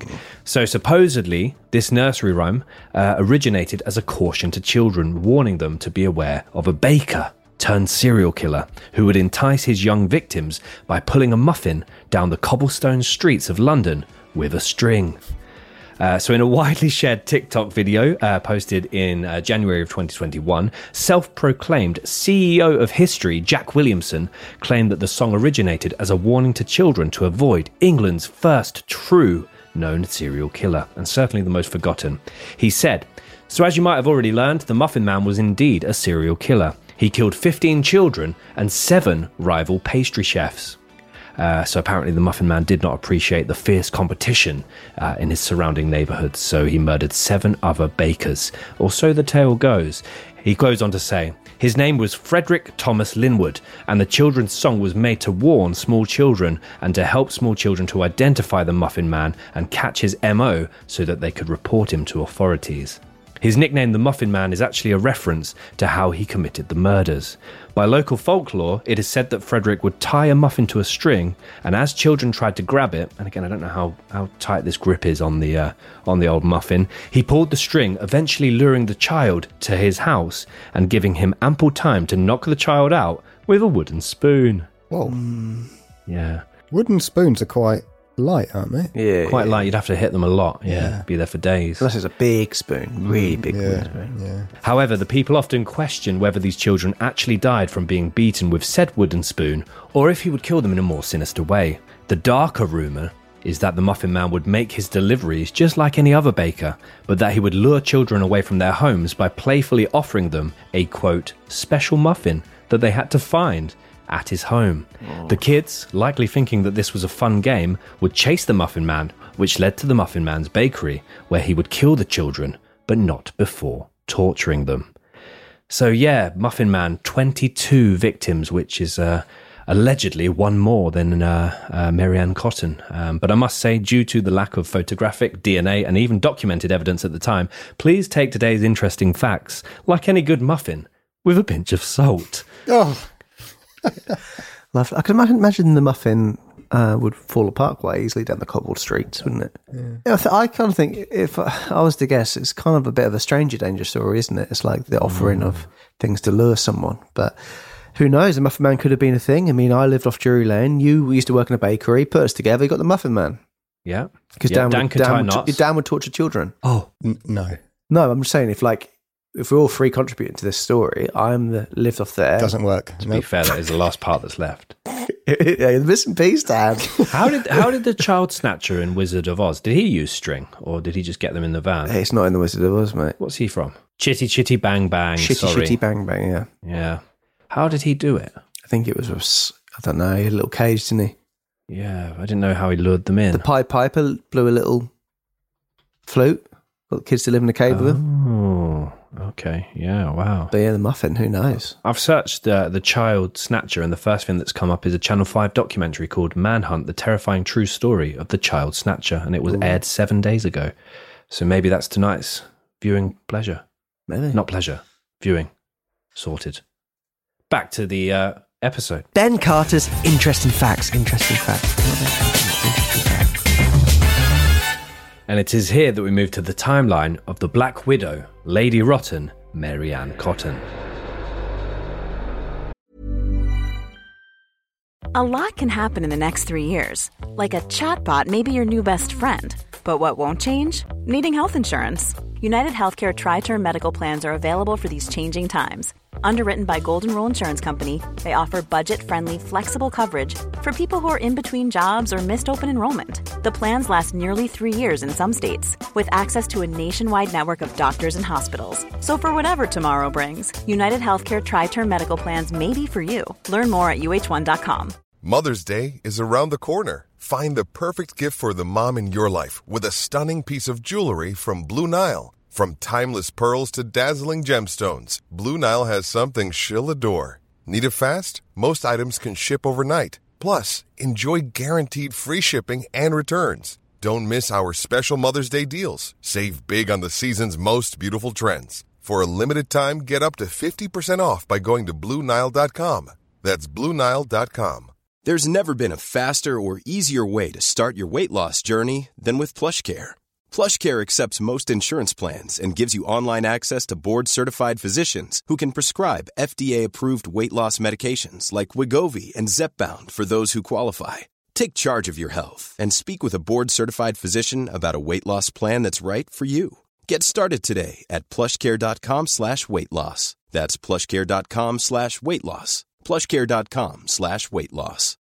So supposedly, this nursery rhyme uh, originated as a caution to children, warning them to be aware of a baker turned serial killer who would entice his young victims by pulling a muffin down the cobblestone streets of London with a string. Uh, so in a widely shared TikTok video uh, posted in uh, January of twenty twenty-one, self-proclaimed C E O of history Jack Williamson claimed that the song originated as a warning to children to avoid England's first true known serial killer, and certainly the most forgotten. He said, "So as you might have already learned, the Muffin Man was indeed a serial killer. He killed fifteen children and seven rival pastry chefs." Uh, so apparently the Muffin Man did not appreciate the fierce competition uh, in his surrounding neighbourhoods, so he murdered seven other bakers, or so the tale goes. He goes on to say, his name was Frederick Thomas Linwood, and the children's song was made to warn small children and to help small children to identify the Muffin Man and catch his M O so that they could report him to authorities. His nickname, the Muffin Man, is actually a reference to how he committed the murders. By local folklore, it is said that Frederick would tie a muffin to a string, and as children tried to grab it, and again, I don't know how, how tight this grip is on the uh, on the old muffin, he pulled the string, eventually luring the child to his house and giving him ample time to knock the child out with a wooden spoon. Whoa. Mm. Yeah. Wooden spoons are quite light, aren't they? Yeah, Quite yeah. light. You'd have to hit them a lot. Yeah. Yeah. Be there for days. Unless it's a big spoon, really big Yeah, spoon. yeah. However, the people often question whether these children actually died from being beaten with said wooden spoon, or if he would kill them in a more sinister way. The darker rumour is that the Muffin Man would make his deliveries just like any other baker, but that he would lure children away from their homes by playfully offering them a, quote, special muffin that they had to find at his home. Oh. The kids, likely thinking that this was a fun game, would chase the Muffin Man, which led to the Muffin Man's bakery, where he would kill the children, but not before torturing them. So yeah, Muffin Man, twenty-two victims, which is uh, allegedly one more than uh, uh, Mary Ann Cotton. Um, but I must say, due to the lack of photographic, D N A, and even documented evidence at the time, please take today's interesting facts, like any good muffin, with a pinch of salt. Oh, Lovely. I can imagine, imagine the muffin uh, would fall apart quite easily down the cobbled streets, wouldn't it? Yeah. Yeah, I, th- I kind of think, if I was to guess, it's kind of a bit of a stranger danger story, isn't it? It's like the offering mm. of things to lure someone. But who knows? The Muffin Man could have been a thing. I mean, I lived off Drury Lane. You used to work in a bakery. Put us together, you got the Muffin Man. Yeah. Because yeah, Dan, Dan would, could Dan, tie would, knots. Dan would torture children. Oh. n- no. No, I'm just saying, if like, if we're all three contributing to this story, I'm the lived off there. Doesn't work. To nope. be fair, that is the last part that's left. Yeah, the missing piece, Dan. How did how did the child snatcher in Wizard of Oz, did he use string, or did he just get them in the van? Hey, it's not in the Wizard of Oz, mate. What's he from? Chitty Chitty Bang Bang. Shitty sorry. Shitty Bang Bang, yeah. Yeah. How did he do it? I think it was, I don't know, he had a little cage, didn't he? Yeah, I didn't know how he lured them in. The Pied Piper blew a little flute, got the kids to live in a cave with him. Oh, okay. Yeah, wow. But yeah, the muffin, who knows? I've searched uh, the child snatcher, and the first thing that's come up is a Channel five documentary called Manhunt, the terrifying true story of the child snatcher, and it was Ooh. aired seven days ago. So maybe that's tonight's viewing pleasure. Maybe. Not pleasure. Viewing. Sorted. Back to the uh, episode. Ben Carter's Interesting Facts. Interesting Facts. And it is here that we move to the timeline of the Black Widow, Lady Rotten, Mary Ann Cotton. A lot can happen in the next three years. Like a chatbot may be your new best friend. But what won't change? Needing health insurance. United Healthcare Tri-Term Medical Plans are available for these changing times. Underwritten by Golden Rule Insurance Company, they offer budget-friendly, flexible coverage for people who are in between jobs or missed open enrollment. The plans last nearly three years in some states, with access to a nationwide network of doctors and hospitals. So for whatever tomorrow brings, United Healthcare Tri-Term Medical Plans may be for you. Learn more at U H one dot com. Mother's Day is around the corner. Find the perfect gift for the mom in your life with a stunning piece of jewelry from Blue Nile. From timeless pearls to dazzling gemstones, Blue Nile has something she'll adore. Need it fast? Most items can ship overnight. Plus, enjoy guaranteed free shipping and returns. Don't miss our special Mother's Day deals. Save big on the season's most beautiful trends. For a limited time, get up to fifty percent off by going to Blue Nile dot com. That's Blue Nile dot com. There's never been a faster or easier way to start your weight loss journey than with PlushCare. PlushCare accepts most insurance plans and gives you online access to board-certified physicians who can prescribe F D A-approved weight loss medications like Wegovy and Zepbound for those who qualify. Take charge of your health and speak with a board-certified physician about a weight loss plan that's right for you. Get started today at plushcare.com slash weight loss. That's plushcare.com slash weight loss. plushcare.com slash weight loss.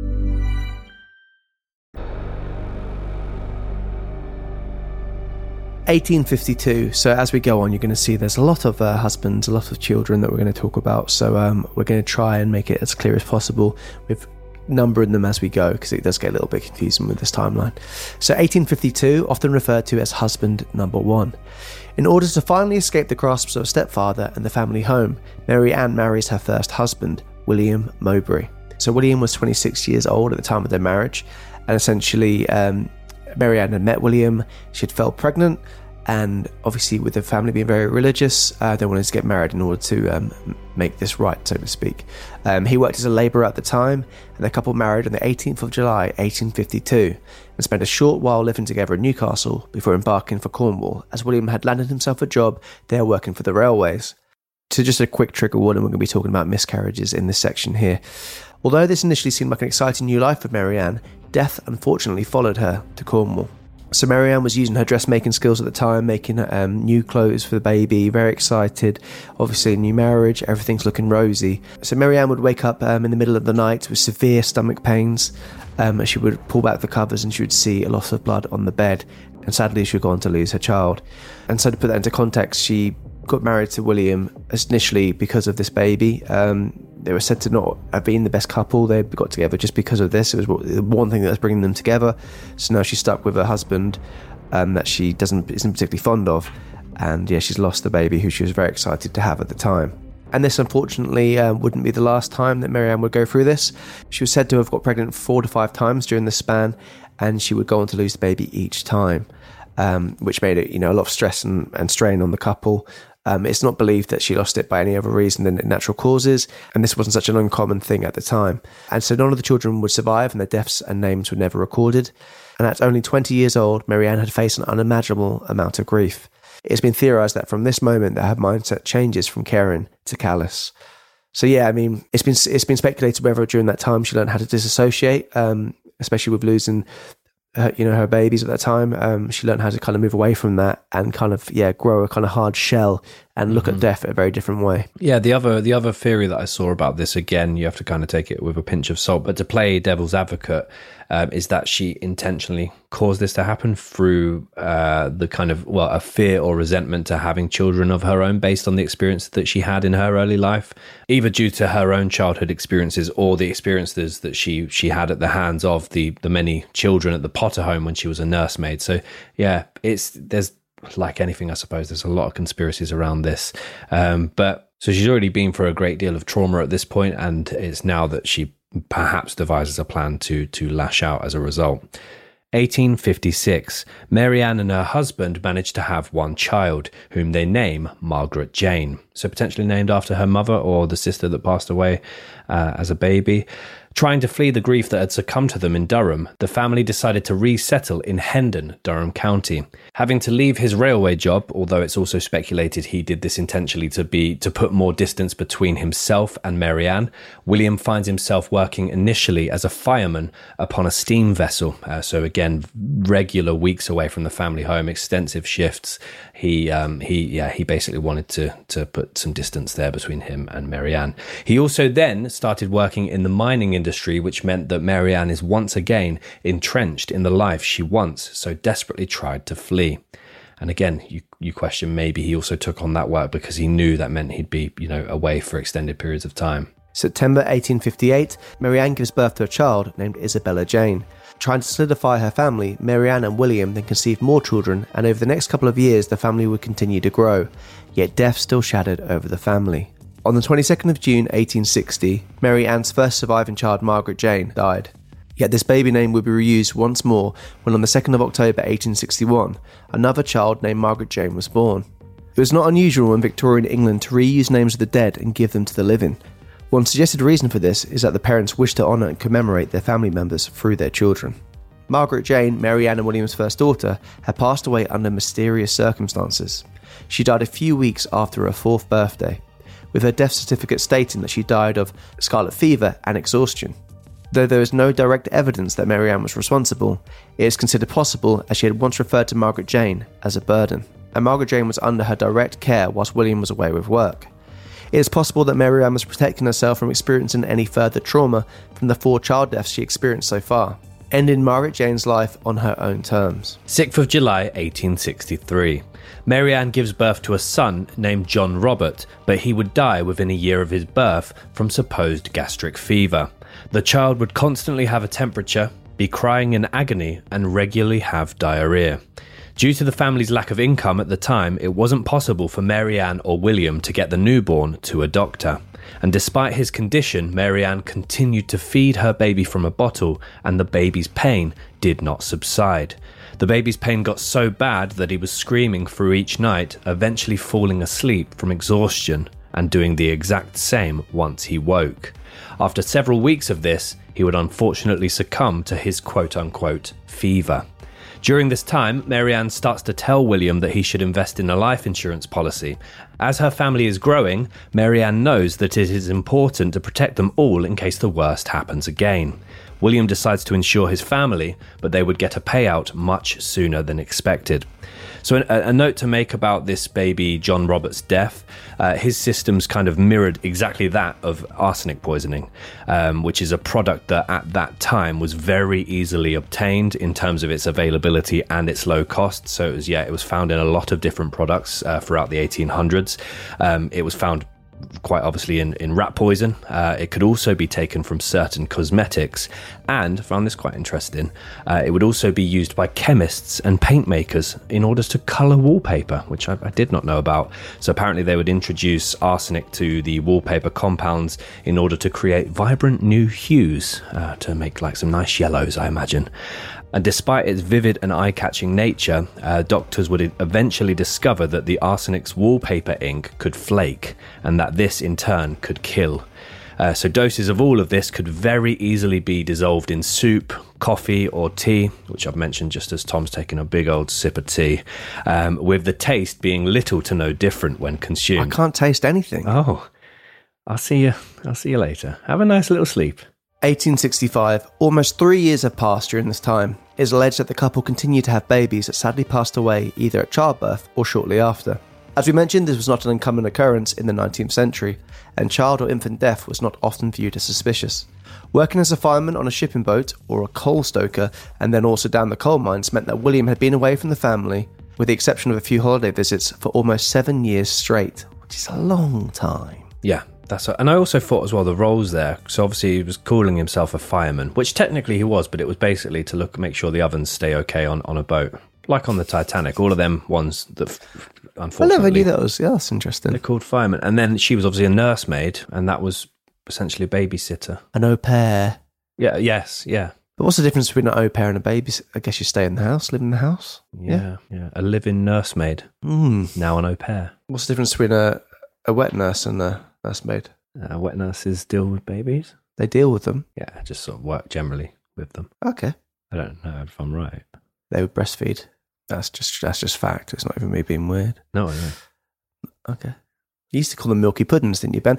eighteen fifty-two. So as we go on, you're going to see there's a lot of uh, husbands, a lot of children that we're going to talk about. So um, we're going to try and make it as clear as possible with numbering them as we go, because it does get a little bit confusing with this timeline. So eighteen fifty-two, often referred to as husband number one. In order to finally escape the grasp of a stepfather and the family home, Mary Ann marries her first husband, William Mowbray. So William was twenty-six years old at the time of their marriage, and essentially um, Mary Ann had met William, she had fell pregnant, and obviously with the family being very religious, uh, they wanted to get married in order to um, make this right, so to speak. Um, he worked as a labourer at the time, and the couple married on the eighteenth of July, eighteen fifty-two, and spent a short while living together in Newcastle before embarking for Cornwall, as William had landed himself a job there working for the railways. So just a quick trigger warning, we're going to be talking about miscarriages in this section here. Although this initially seemed like an exciting new life for Mary Ann, death unfortunately followed her to Cornwall. So Mary Ann was using her dressmaking skills at the time, making um, new clothes for the baby, very excited. Obviously a new marriage, everything's looking rosy. So Mary Ann would wake up um, in the middle of the night with severe stomach pains. Um, she would pull back the covers and she would see a loss of blood on the bed. And sadly she would go on to lose her child. And so to put that into context, she got married to William initially because of this baby. Um, they were said to not have been the best couple. They got together just because of this. It was one thing that was bringing them together. So now she's stuck with her husband um, that she doesn't isn't particularly fond of. And yeah, she's lost the baby who she was very excited to have at the time. And this, unfortunately, uh, wouldn't be the last time that Mary Ann would go through this. She was said to have got pregnant four to five times during the span, and she would go on to lose the baby each time, um, which made it, you know, a lot of stress and, and strain on the couple. Um, it's not believed that she lost it by any other reason than natural causes, and this wasn't such an uncommon thing at the time. And so none of the children would survive, and their deaths and names were never recorded. And at only twenty years old, Mary Ann had faced an unimaginable amount of grief. It's been theorised that from this moment that her mindset changes from caring to callous. So yeah, I mean, it's been it's been speculated whether during that time she learned how to disassociate, um, especially with losing her, you know, her babies at that time. Um, she learned how to kind of move away from that and kind of, yeah, grow a kind of hard shell and look mm-hmm. at death in a very different way. Yeah, the other the other theory that I saw about this, again, you have to kind of take it with a pinch of salt, but to play devil's advocate, um, is that she intentionally caused this to happen through uh, the kind of, well, a fear or resentment to having children of her own based on the experience that she had in her early life, either due to her own childhood experiences or the experiences that she she had at the hands of the the many children at the Potter home when she was a nursemaid. So yeah, it's there's like anything, I suppose, there's a lot of conspiracies around this. Um, but so she's already been through a great deal of trauma at this point, and it's now that she perhaps devises a plan to to lash out as a result. eighteen fifty-six, Mary Ann and her husband managed to have one child, whom they name Margaret Jane. So potentially named after her mother or the sister that passed away uh, as a baby. Trying to flee the grief that had succumbed to them in Durham, the family decided to resettle in Hendon, Durham County. Having to leave his railway job, although it's also speculated he did this intentionally to be to put more distance between himself and Mary Ann, William finds himself working initially as a fireman upon a steam vessel. Uh, so again, regular weeks away from the family home, extensive shifts. He um, he yeah he basically wanted to to put some distance there between him and Mary Ann. He also then started working in the mining industry. Industry, which meant that Mary Ann is once again entrenched in the life she once so desperately tried to flee. And again, you, you question maybe he also took on that work because he knew that meant he'd be, you know, away for extended periods of time. September eighteen fifty-eight, Mary Ann gives birth to a child named Isabella Jane. Trying to solidify her family, Mary Ann and William then conceived more children, and over the next couple of years the family would continue to grow, yet death still shadowed over the family. On the twenty-second of June eighteen sixty, Mary Ann's first surviving child, Margaret Jane, died. Yet this baby name would be reused once more when on the second of October eighteen sixty-one, another child named Margaret Jane was born. It was not unusual in Victorian England to reuse names of the dead and give them to the living. One suggested reason for this is that the parents wished to honour and commemorate their family members through their children. Margaret Jane, Mary Ann and William's first daughter, had passed away under mysterious circumstances. She died a few weeks after her fourth birthday, with her death certificate stating that she died of scarlet fever and exhaustion. Though there is no direct evidence that Mary Ann was responsible, it is considered possible as she had once referred to Margaret Jane as a burden, and Margaret Jane was under her direct care whilst William was away with work. It is possible that Mary Ann was protecting herself from experiencing any further trauma from the four child deaths she experienced so far, ending Margaret Jane's life on her own terms. sixth of July, eighteen sixty-three. Mary Ann gives birth to a son named John Robert, but he would die within a year of his birth from supposed gastric fever. The child would constantly have a temperature, be crying in agony, and regularly have diarrhea. Due to the family's lack of income at the time, it wasn't possible for Mary Ann or William to get the newborn to a doctor. And despite his condition, Mary Ann continued to feed her baby from a bottle, and the baby's pain did not subside. The baby's pain got so bad that he was screaming through each night, eventually falling asleep from exhaustion and doing the exact same once he woke. After several weeks of this, he would unfortunately succumb to his quote-unquote fever. During this time, Mary Ann starts to tell William that he should invest in a life insurance policy. As her family is growing, Mary Ann knows that it is important to protect them all in case the worst happens again. William decides to insure his family, but they would get a payout much sooner than expected. So a, a note to make about this baby John Robert's death, uh, his systems kind of mirrored exactly that of arsenic poisoning, um, which is a product that at that time was very easily obtained in terms of its availability and its low cost. So it was, yeah, it was found in a lot of different products uh, throughout the eighteen hundreds. Um, it was found quite obviously in, in rat poison. Uh, it could also be taken from certain cosmetics, and found this quite interesting, uh, it would also be used by chemists and paint makers in order to colour wallpaper, which I, I did not know about. So apparently they would introduce arsenic to the wallpaper compounds in order to create vibrant new hues, uh, to make like some nice yellows, I imagine. And despite its vivid and eye-catching nature, uh, doctors would eventually discover that the arsenic's wallpaper ink could flake, and that this in turn could kill. Uh, so doses of all of this could very easily be dissolved in soup, coffee or tea, which I've mentioned just as Tom's taking a big old sip of tea, um, with the taste being little to no different when consumed. I can't taste anything. Oh, I'll see you. I'll see you later. Have a nice little sleep. eighteen sixty-five, almost three years have passed during this time. It is alleged that the couple continued to have babies that sadly passed away either at childbirth or shortly after. As we mentioned, this was not an uncommon occurrence in the nineteenth century, and child or infant death was not often viewed as suspicious. Working as a fireman on a shipping boat or a coal stoker, and then also down the coal mines, meant that William had been away from the family, with the exception of a few holiday visits, for almost seven years straight, which is a long time. Yeah. That's a, and I also thought as well the roles there. So obviously he was calling himself a fireman, which technically he was, but it was basically to look make sure the ovens stay okay on, on a boat, like on the Titanic. All of them ones that, unfortunately, I never knew that was. Yeah, that's interesting. They're called firemen. And then she was obviously a nursemaid, and that was essentially a babysitter, an au pair. Yeah. Yes. Yeah. But what's the difference between an au pair and a babysitter? I guess you stay in the house, live in the house. Yeah. Yeah. yeah. A live-in nursemaid. Mm. Now an au pair. What's the difference between a a wet nurse and a nursemaid? Uh, wet nurses deal with babies. They deal with them? Yeah, just sort of work generally with them. Okay. I don't know if I'm right. They would breastfeed. That's just that's just fact. It's not even me being weird. No, I know. Okay. You used to call them milky puddings, didn't you, Ben?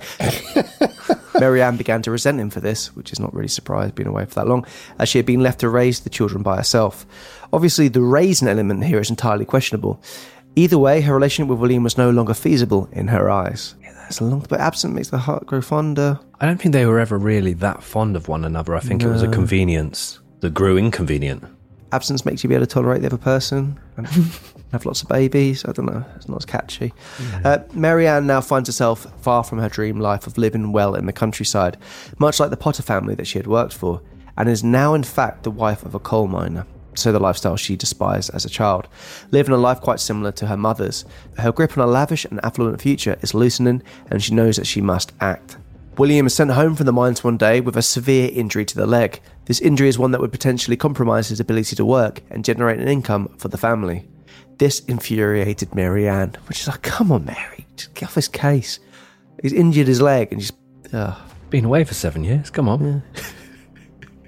Mary Ann began to resent him for this, which is not really surprised being away for that long, as she had been left to raise the children by herself. Obviously, the raising element here is entirely questionable. Either way, her relationship with William was no longer feasible in her eyes. Yeah, that's a long, but absent makes the heart grow fonder. I don't think they were ever really that fond of one another. I think no. It was a convenience that grew inconvenient. Absence makes you be able to tolerate the other person and have lots of babies. I don't know. It's not as catchy. Yeah. Uh, Mary Ann now finds herself far from her dream life of living well in the countryside, much like the Potter family that she had worked for, and is now in fact the wife of a coal miner. So the lifestyle she despised as a child, living a life quite similar to her mother's. Her grip on a lavish and affluent future is loosening, and she knows that she must act. William is sent home from the mines one day with a severe injury to the leg. This injury is one that would potentially compromise his ability to work and generate an income for the family. This infuriated Mary Ann, which is like, come on, Mary, just get off this case. He's injured his leg and she's... Uh. Been away for seven years, come on. Yeah.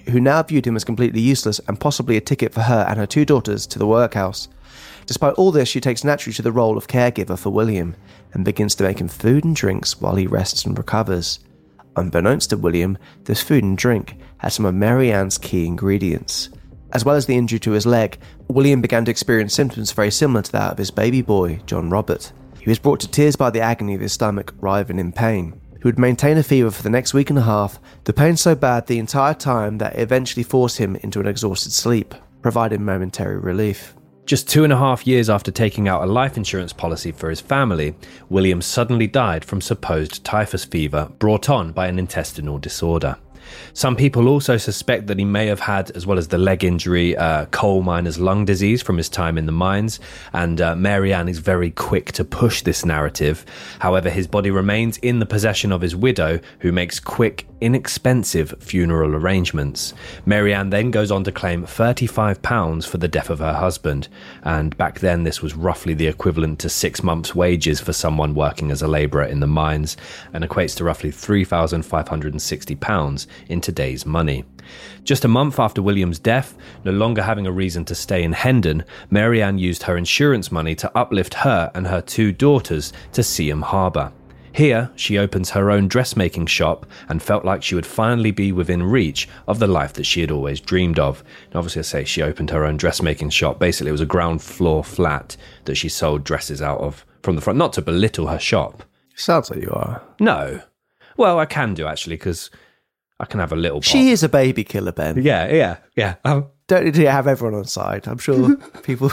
who now viewed him as completely useless and possibly a ticket for her and her two daughters to the workhouse. Despite all this, she takes naturally to the role of caregiver for William and begins to make him food and drinks while he rests and recovers. Unbeknownst to William, this food and drink had some of Mary Ann's key ingredients. As well as the injury to his leg, William began to experience symptoms very similar to that of his baby boy, John Robert. He was brought to tears by the agony of his stomach writhing in pain. He would maintain a fever for the next week and a half, the pain so bad the entire time that it eventually forced him into an exhausted sleep, providing momentary relief. Just two and a half years after taking out a life insurance policy for his family, William suddenly died from supposed typhus fever brought on by an intestinal disorder. Some people also suspect that he may have had, as well as the leg injury, uh, coal miner's lung disease from his time in the mines, and uh, Mary Ann is very quick to push this narrative. However, his body remains in the possession of his widow, who makes quick, inexpensive funeral arrangements. Mary Ann then goes on to claim thirty-five pounds for the death of her husband, and back then this was roughly the equivalent to six months' wages for someone working as a labourer in the mines, and equates to roughly three thousand five hundred sixty pounds in today's money. Just a month after William's death, no longer having a reason to stay in Hendon, Mary Ann used her insurance money to uplift her and her two daughters to Seaham Harbour. Here, she opens her own dressmaking shop and felt like she would finally be within reach of the life that she had always dreamed of. And obviously, I say she opened her own dressmaking shop. Basically, it was a ground floor flat that she sold dresses out of from the front. Not to belittle her shop. Sounds like you are. No. Well, I can do, actually, because I can have a little pop. She is a baby killer, Ben. Yeah, yeah, yeah. Um, Don't need to have everyone on side. I'm sure people,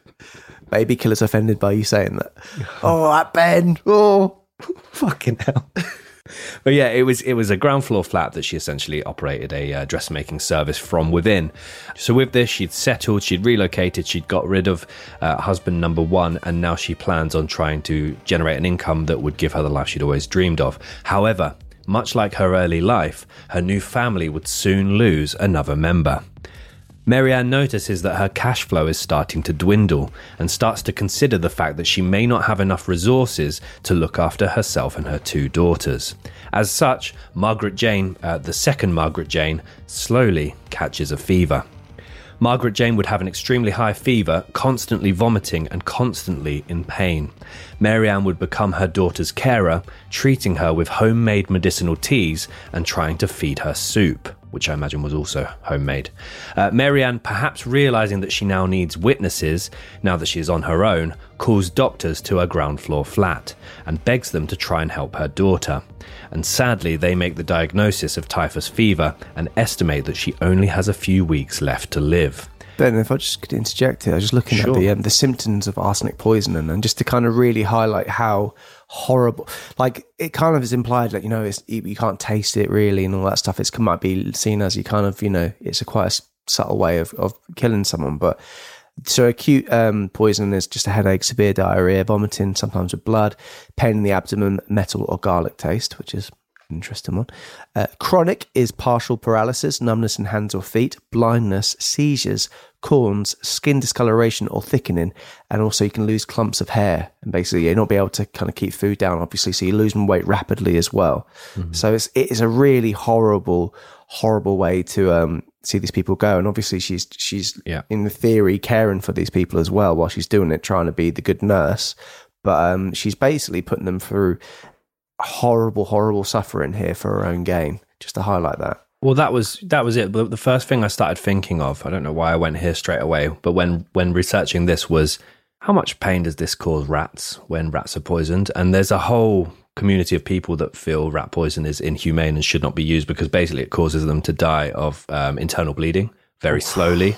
baby killers, offended by you saying that. Oh, that Ben. Oh, fucking hell. But yeah, it was it was a ground floor flat that she essentially operated a uh, dressmaking service from within. So with this, she'd settled, she'd relocated, she'd got rid of uh, husband number one, and now she plans on trying to generate an income that would give her the life she'd always dreamed of. However, much like her early life, her new family would soon lose another member. Mary Ann notices that her cash flow is starting to dwindle and starts to consider the fact that she may not have enough resources to look after herself and her two daughters. As such, Margaret Jane, uh, the second Margaret Jane, slowly catches a fever. Margaret Jane would have an extremely high fever, constantly vomiting and constantly in pain. Mary Ann would become her daughter's carer, treating her with homemade medicinal teas and trying to feed her soup, which I imagine was also homemade. Uh, Mary Ann, perhaps realising that she now needs witnesses, now that she is on her own, calls doctors to her ground floor flat and begs them to try and help her daughter. And sadly, they make the diagnosis of typhus fever and estimate that she only has a few weeks left to live. Ben, if I just could interject here, I was just looking Sure. at the um, the symptoms of arsenic poisoning, and just to kind of really highlight how horrible, like it kind of is implied, like, you know, it's, you, you can't taste it really and all that stuff. It might be seen as you kind of, you know, it's a quite a s- subtle way of, of killing someone. But so acute um, poisoning is just a headache, severe diarrhea, vomiting, sometimes with blood, pain in the abdomen, metal or garlic taste, which is interesting one. Uh, chronic is partial paralysis, numbness in hands or feet, blindness, seizures, corns, skin discoloration or thickening, and also you can lose clumps of hair and basically you're not be able to kind of keep food down, obviously, so you're losing weight rapidly as well. Mm-hmm. So it's it is a really horrible, horrible way to um, see these people go. And obviously she's she's yeah. in the theory caring for these people as well while she's doing it, trying to be the good nurse, but um, she's basically putting them through horrible, horrible suffering here for her own gain, just to highlight that. Well, that was that was it. But the first thing I started thinking of, I don't know why I went here straight away, but when, when researching this was, how much pain does this cause rats when rats are poisoned? And there's a whole community of people that feel rat poison is inhumane and should not be used because basically it causes them to die of um, internal bleeding very slowly.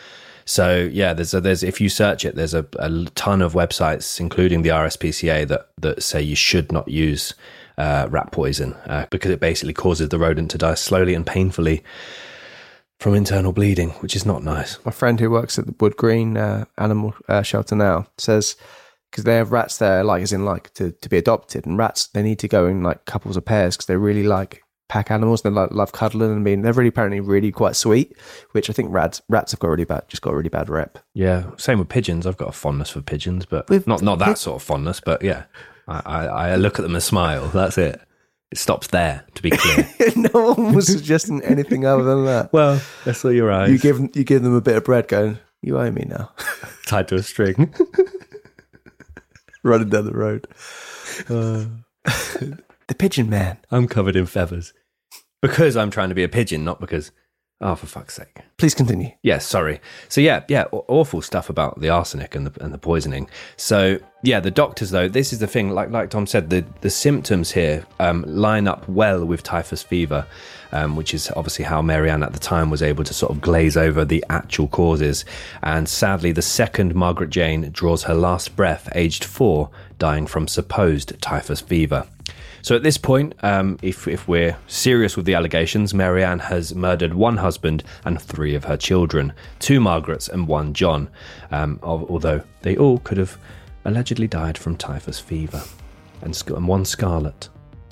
So yeah, there's a, there's if you search it, there's a, a ton of websites, including the R S P C A, that that say you should not use uh, rat poison uh, because it basically causes the rodent to die slowly and painfully from internal bleeding, which is not nice. My friend who works at the Wood Green uh, animal uh, shelter now says, because they have rats there, like as in like to, to be adopted, and rats, they need to go in like couples of pairs because they really like pack animals. They like, love cuddling and being, they're really apparently really quite sweet, which I think rats rats have got really bad, just got a really bad rep. Yeah, same with pigeons. I've got a fondness for pigeons, but With not not that pig- sort of fondness. But yeah, I, I, I look at them and smile. That's it. It stops there, to be clear. No one was suggesting anything other than that. Well, that's all your eyes. You give, you give them a bit of bread going, you owe me now. Tied to a string. Running down the road. Uh, the pigeon man. I'm covered in feathers. Because I'm trying to be a pigeon, not because... Oh, for fuck's sake. Please continue. Yes, sorry. So yeah, yeah, awful stuff about the arsenic and the and the poisoning. So yeah, the doctors though, this is the thing, like like Tom said, the, the symptoms here um, line up well with typhus fever, um, which is obviously how Marianne at the time was able to sort of glaze over the actual causes. And sadly, the second Margaret Jane draws her last breath, aged four, dying from supposed typhus fever. So at this point, um, if, if we're serious with the allegations, Marianne has murdered one husband and three of her children, two Margarets and one John, um, although they all could have allegedly died from typhus fever and, sc- and one scarlet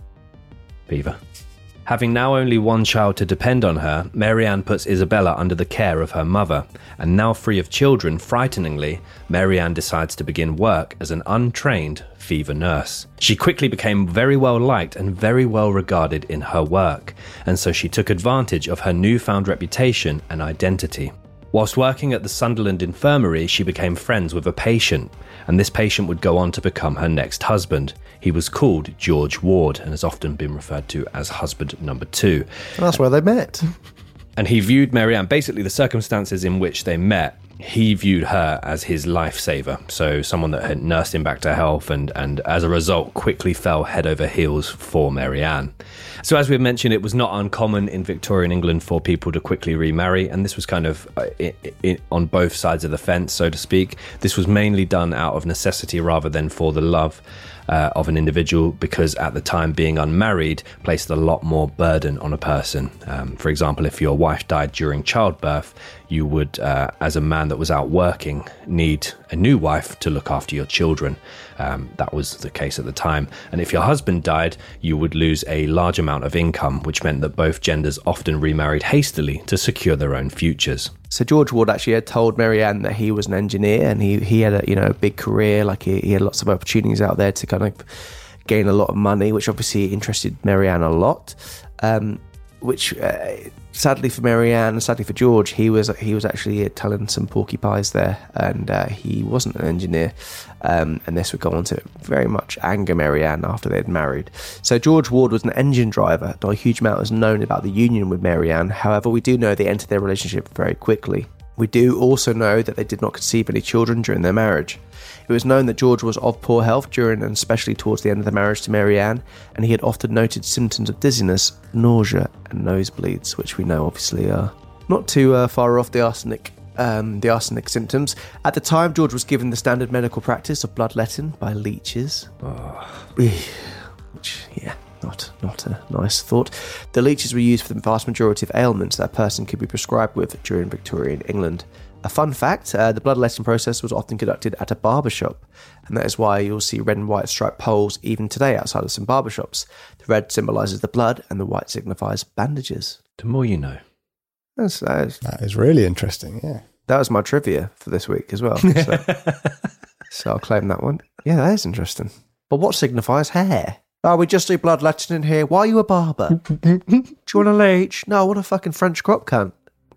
fever. Having now only one child to depend on her, Marianne puts Isabella under the care of her mother, and now free of children, frighteningly, Marianne decides to begin work as an untrained fever nurse. She quickly became very well liked and very well regarded in her work, and so she took advantage of her newfound reputation and identity. Whilst working at the Sunderland Infirmary, she became friends with a patient, and this patient would go on to become her next husband. He was called George Ward and has often been referred to as husband number two. Well, that's where they met. And he viewed Marianne, basically the circumstances in which they met, he viewed her as his lifesaver. So someone that had nursed him back to health and, and as a result quickly fell head over heels for Marianne. So as we've mentioned, it was not uncommon in Victorian England for people to quickly remarry, and this was kind of uh, it, it, on both sides of the fence, so to speak. This was mainly done out of necessity rather than for the love uh, of an individual, because at the time being unmarried placed a lot more burden on a person. Um, for example, if your wife died during childbirth, you would, uh, as a man that was out working, need a new wife to look after your children. Um, that was the case at the time. And if your husband died, you would lose a large amount of income, which meant that both genders often remarried hastily to secure their own futures. So George Ward actually had told Marianne that he was an engineer and he, he had a you know a big career, like he, he had lots of opportunities out there to kind of gain a lot of money, which obviously interested Marianne a lot. Um, which uh, sadly for Marianne, sadly for George, he was he was actually telling some porcupines there, and uh, he wasn't an engineer, um, and this would go on to very much anger Marianne after they had married. So George Ward was an engine driver. Not a huge amount was known about the union with Marianne. However, we do know they entered their relationship very quickly. We do also know that they did not conceive any children during their marriage. It was known that George was of poor health during and especially towards the end of the marriage to Marianne, and he had often noted symptoms of dizziness, nausea and nosebleeds, which we know obviously are not too uh, far off the arsenic um, the arsenic symptoms. At the time, George was given the standard medical practice of bloodletting by leeches. Oh. Which, yeah, not, not a nice thought. The leeches were used for the vast majority of ailments that a person could be prescribed with during Victorian England. A fun fact, uh, the bloodletting process was often conducted at a barber shop, and that is why you'll see red and white striped poles even today outside of some barber shops. The red symbolises the blood and the white signifies bandages. The more you know. That's, that, is, that is really interesting, yeah. That was my trivia for this week as well. So, so I'll claim that one. Yeah, that is interesting. But what signifies hair? Oh, we just do bloodletting in here. Why are you a barber? Do you want a leech? No, what a fucking French crop cunt.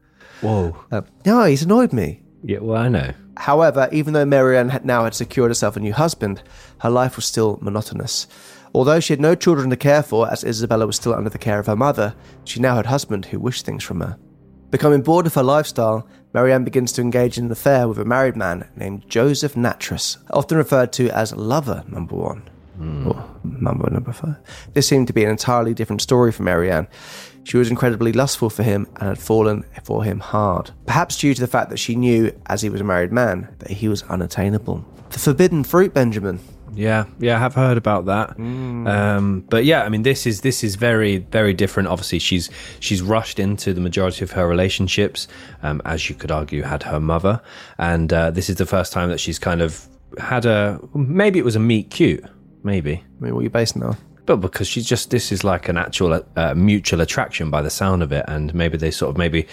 Whoa. Uh, no, he's annoyed me. Yeah, well, I know. However, even though Marianne had now had secured herself a new husband, her life was still monotonous. Although she had no children to care for, as Isabella was still under the care of her mother, she now had a husband who wished things from her. Becoming bored of her lifestyle, Marianne begins to engage in an affair with a married man named Joseph Nattrass, often referred to as lover number one. Mm. Or number number five. This seemed to be an entirely different story for Marianne. She was incredibly lustful for him and had fallen for him hard. Perhaps due to the fact that she knew, as he was a married man, that he was unattainable. The forbidden fruit, Benjamin. Yeah, yeah, I have heard about that. Mm. Um, but yeah, I mean, this is this is very, very different. Obviously, she's she's rushed into the majority of her relationships, um, as you could argue, had her mother, and uh, this is the first time that she's kind of had a maybe it was a meet cute, maybe. I mean, what are you basing on? But because she's just, this is like an actual uh, mutual attraction by the sound of it. And maybe they sort of, maybe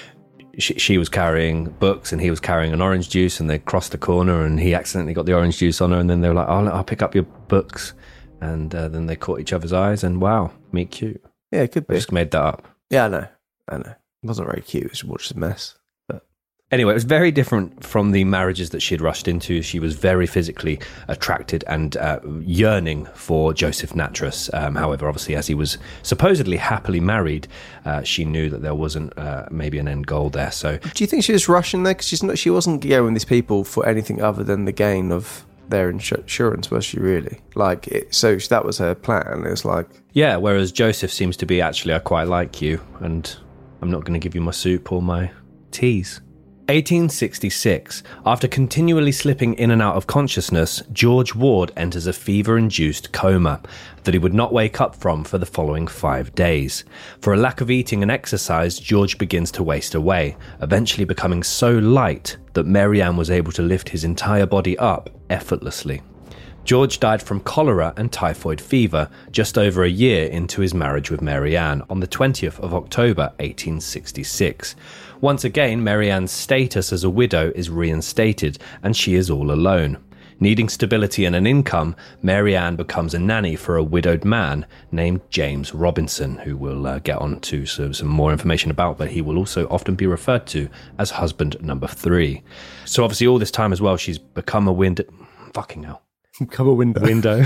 she, she was carrying books and he was carrying an orange juice, and they crossed the corner and he accidentally got the orange juice on her. And then they were like, oh, I'll pick up your books. and uh, then they caught each other's eyes, and wow, meet cute. Yeah, it could I be. just made that up. Yeah, I know. I know. It wasn't very cute. She watched a mess. But anyway, it was very different from the marriages that she had rushed into. She was very physically attracted and uh, yearning for Joseph Nattrass. Um, however, obviously, as he was supposedly happily married, uh, she knew that there wasn't uh, maybe an end goal there. So, do you think she was rushing there? Because she's not. She wasn't going with these people for anything other than the gain of their insurance, was she really? Like, it, so that was her plan. It was like, yeah. Whereas Joseph seems to be, actually, I quite like you, and I'm not going to give you my soup or my teas. eighteen sixty-six. After continually slipping in and out of consciousness, George Ward enters a fever-induced coma that he would not wake up from for the following five days. For a lack of eating and exercise, George begins to waste away, eventually becoming so light that Mary Ann was able to lift his entire body up effortlessly. George died from cholera and typhoid fever just over a year into his marriage with Mary Ann on the twentieth of October eighteen sixty-six. Once again, Mary Ann's status as a widow is reinstated, and she is all alone. Needing stability and an income, Mary Ann becomes a nanny for a widowed man named James Robinson, who we'll uh, get on to so, some more information about, but he will also often be referred to as husband number three. So obviously all this time as well, she's become a wind... Fucking hell. Become a window. Window.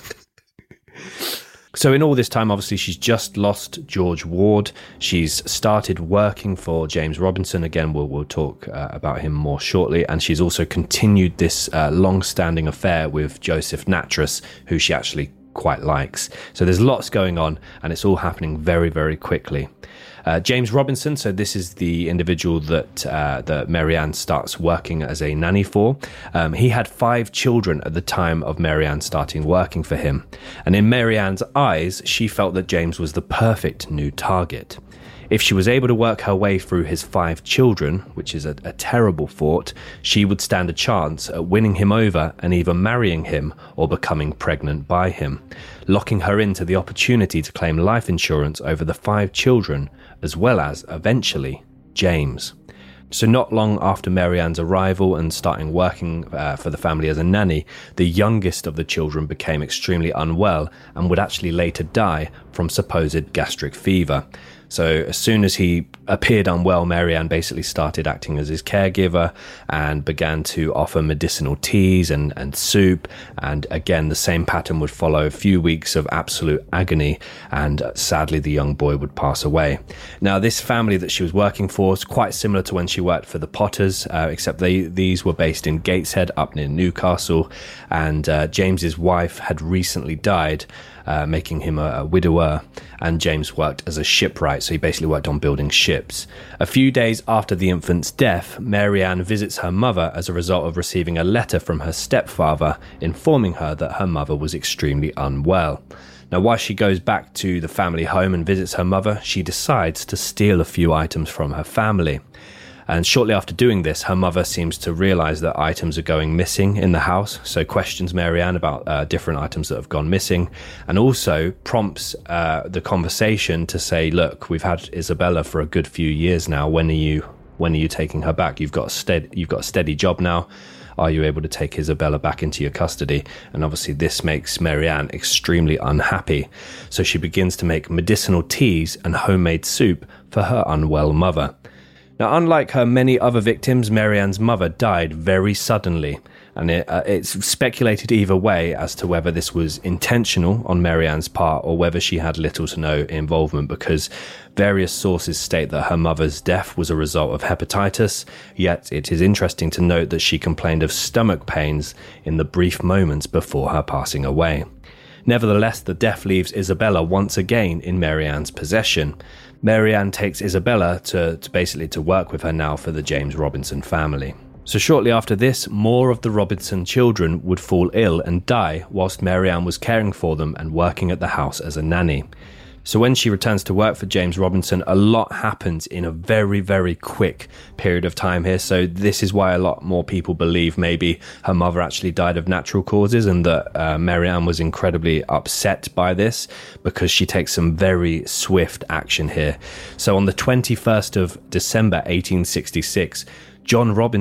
So in all this time, obviously, she's just lost George Ward. She's started working for James Robinson. Again, we'll, we'll talk uh, about him more shortly. And she's also continued this uh, long-standing affair with Joseph Nattrass, who she actually quite likes. So there's lots going on, and it's all happening very, very quickly. Uh, James Robinson, so this is the individual that uh, that Mary Ann starts working as a nanny for. Um, he had five children at the time of Mary Ann starting working for him. And in Mary Ann's eyes, she felt that James was the perfect new target. If she was able to work her way through his five children, which is a, a terrible thought, she would stand a chance at winning him over and either marrying him or becoming pregnant by him, locking her into the opportunity to claim life insurance over the five children, as well as, eventually, James. So not long after Mary Ann's arrival and starting working uh, for the family as a nanny, the youngest of the children became extremely unwell and would actually later die from supposed gastric fever. So as soon as he appeared unwell, Mary Ann basically started acting as his caregiver and began to offer medicinal teas and, and soup. And again, the same pattern would follow. A few weeks of absolute agony, and sadly the young boy would pass away. Now, this family that she was working for is quite similar to when she worked for the Potters, uh, except they these were based in Gateshead up near Newcastle, and uh, James's wife had recently died, Uh, making him a, a widower, and James worked as a shipwright, so he basically worked on building ships. A few days after the infant's death, Mary Ann visits her mother as a result of receiving a letter from her stepfather informing her that her mother was extremely unwell. Now, while she goes back to the family home and visits her mother, she decides to steal a few items from her family. And shortly after doing this, her mother seems to realise that items are going missing in the house, so questions Mary Ann about uh, different items that have gone missing, and also prompts uh, the conversation to say, look, we've had Isabella for a good few years now. When are you when are you taking her back? You've got a steady, you've got a steady job now. Are you able to take Isabella back into your custody? And obviously this makes Mary Ann extremely unhappy. So she begins to make medicinal teas and homemade soup for her unwell mother. Now, unlike her many other victims, Mary Ann's mother died very suddenly, and it, uh, it's speculated either way as to whether this was intentional on Mary Ann's part or whether she had little to no involvement, because various sources state that her mother's death was a result of hepatitis, yet it is interesting to note that she complained of stomach pains in the brief moments before her passing away. Nevertheless, the death leaves Isabella once again in Mary Ann's possession. Mary Ann takes Isabella to, to basically to work with her now for the James Robinson family. So shortly after this, more of the Robinson children would fall ill and die whilst Mary Ann was caring for them and working at the house as a nanny. So when she returns to work for James Robinson, a lot happens in a very, very quick period of time here. So this is why a lot more people believe maybe her mother actually died of natural causes, and that uh, Mary Ann was incredibly upset by this, because she takes some very swift action here. So on the twenty-first of December eighteen sixty-six, John Robinson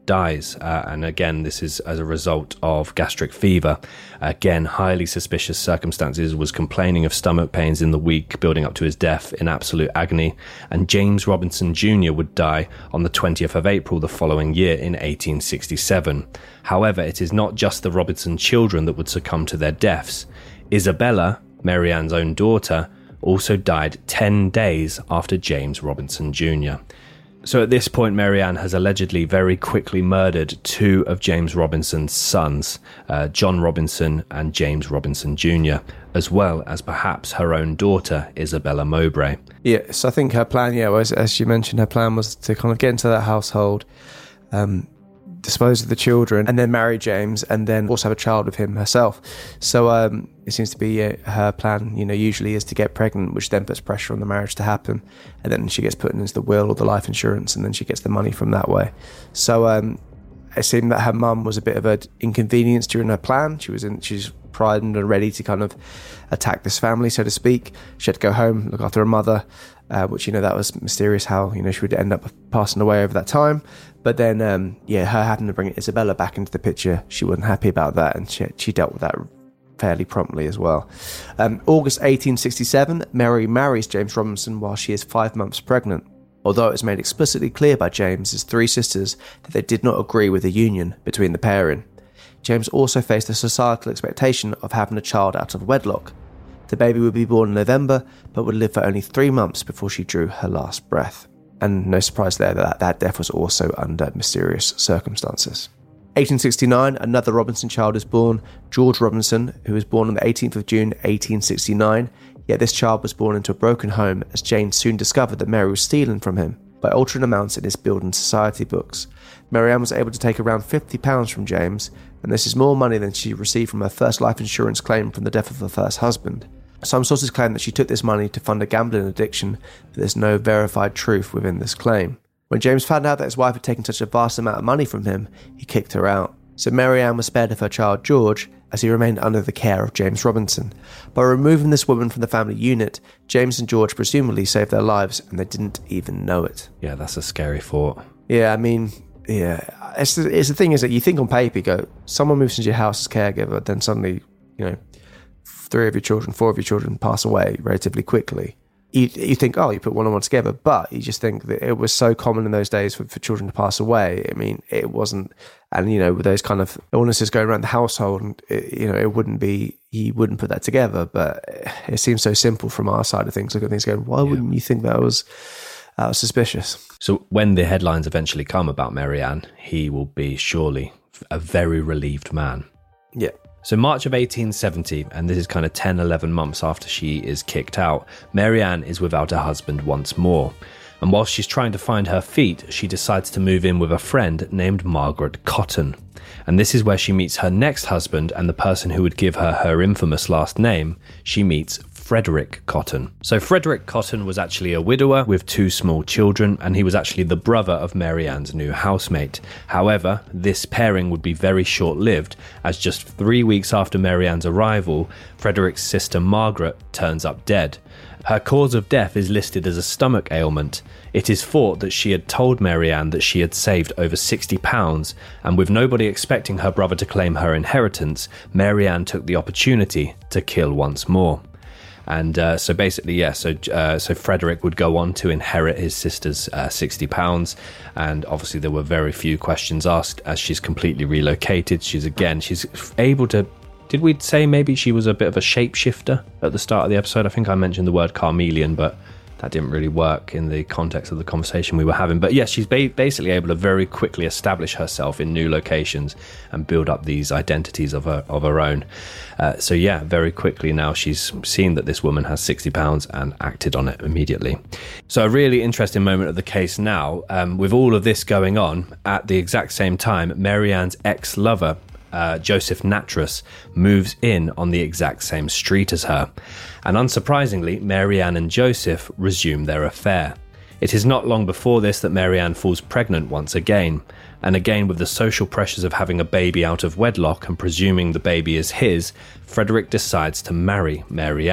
dies. Uh, and again, this is as a result of gastric fever. Again, highly suspicious circumstances, was complaining of stomach pains in the week building up to his death in absolute agony. And James Robinson Junior would die on the twentieth of April the following year in eighteen sixty-seven. However, it is not just the Robinson children that would succumb to their deaths. Isabella, Mary Ann's own daughter, also died ten days after James Robinson Junior So at this point, Mary Ann has allegedly very quickly murdered two of James Robinson's sons, uh, John Robinson and James Robinson Junior, as well as perhaps her own daughter, Isabella Mowbray. Yes, I think her plan, yeah, was, as you mentioned, her plan was to kind of get into that household, um, dispose of the children, and then marry James, and then also have a child with him herself. So um, it seems to be uh, her plan, you know, usually is to get pregnant, which then puts pressure on the marriage to happen, and then she gets put into the will or the life insurance, and then she gets the money from that way. So um, it seemed that her mum was a bit of an inconvenience during her plan. She was in, she's primed and ready to kind of attack this family, so to speak. She had to go home, look after her mother, uh, which, you know, that was mysterious how, you know, she would end up passing away over that time. But then, um, yeah, her having to bring Isabella back into the picture, she wasn't happy about that, and she, she dealt with that fairly promptly as well. Um, August eighteen sixty-seven, Mary marries James Robinson while she is five months pregnant, although it was made explicitly clear by James's three sisters that they did not agree with the union between the pairing. James also faced the societal expectation of having a child out of wedlock. The baby would be born in November, but would live for only three months before she drew her last breath. And no surprise there that that death was also under mysterious circumstances. eighteen sixty-nine, another Robinson child is born, George Robinson, who was born on the eighteenth of June, eighteen sixty-nine. Yet this child was born into a broken home, as Jane soon discovered that Mary was stealing from him by altering amounts in his building society books. Mary Ann was able to take around fifty pounds from James, and this is more money than she received from her first life insurance claim from the death of her first husband. Some sources claim that she took this money to fund a gambling addiction, but there's no verified truth within this claim. When James found out that his wife had taken such a vast amount of money from him, he kicked her out. So Mary Ann was spared of her child George, as he remained under the care of James Robinson. By removing this woman from the family unit, James and George presumably saved their lives, and they didn't even know it. Yeah, that's a scary thought. Yeah, I mean, yeah. It's the, it's the thing is that you think on paper, you go, someone moves into your house as caregiver, then suddenly, you know, three of your children, four of your children pass away relatively quickly. You, you think, oh, you put one on one together, but you just think that it was so common in those days for, for children to pass away. I mean, it wasn't, and you know, with those kind of illnesses going around the household, and it, you know, it wouldn't be, you wouldn't put that together. But it seems so simple from our side of things. Look at things going, why yeah. wouldn't you think that was, that was suspicious? So when the headlines eventually come about Mary Ann, he will be surely a very relieved man. Yeah. So March of eighteen seventy, and this is kind of ten, eleven months after she is kicked out, Mary Ann is without her husband once more. And whilst she's trying to find her feet, she decides to move in with a friend named Margaret Cotton. And this is where she meets her next husband and the person who would give her her infamous last name. She meets Frederick Cotton. So Frederick Cotton was actually a widower with two small children, and he was actually the brother of Mary Ann's new housemate. However, this pairing would be very short-lived, as just three weeks after Mary Ann's arrival, Frederick's sister Margaret turns up dead. Her cause of death is listed as a stomach ailment. It is thought that she had told Mary Ann that she had saved over sixty pounds, and with nobody expecting her brother to claim her inheritance, Mary Ann took the opportunity to kill once more. And uh, so basically, yeah, so uh, so Frederick would go on to inherit his sister's uh, sixty pounds. And obviously there were very few questions asked, as she's completely relocated. She's, again, she's able to... Did we say maybe she was a bit of a shapeshifter at the start of the episode? I think I mentioned the word Carmelian, but that didn't really work in the context of the conversation we were having. But yes, she's ba- basically able to very quickly establish herself in new locations and build up these identities of her of her own. Uh, so yeah, very quickly now she's seen that this woman has sixty pounds and acted on it immediately. So a really interesting moment of the case now, um, with all of this going on, at the exact same time, Mary Ann's ex-lover, Uh, Joseph Nattrass, moves in on the exact same street as her. And unsurprisingly, Mary Ann and Joseph resume their affair. It is not long before this that Mary Ann falls pregnant once again. And again, with the social pressures of having a baby out of wedlock and presuming the baby is his, Frederick decides to marry Mary Ann.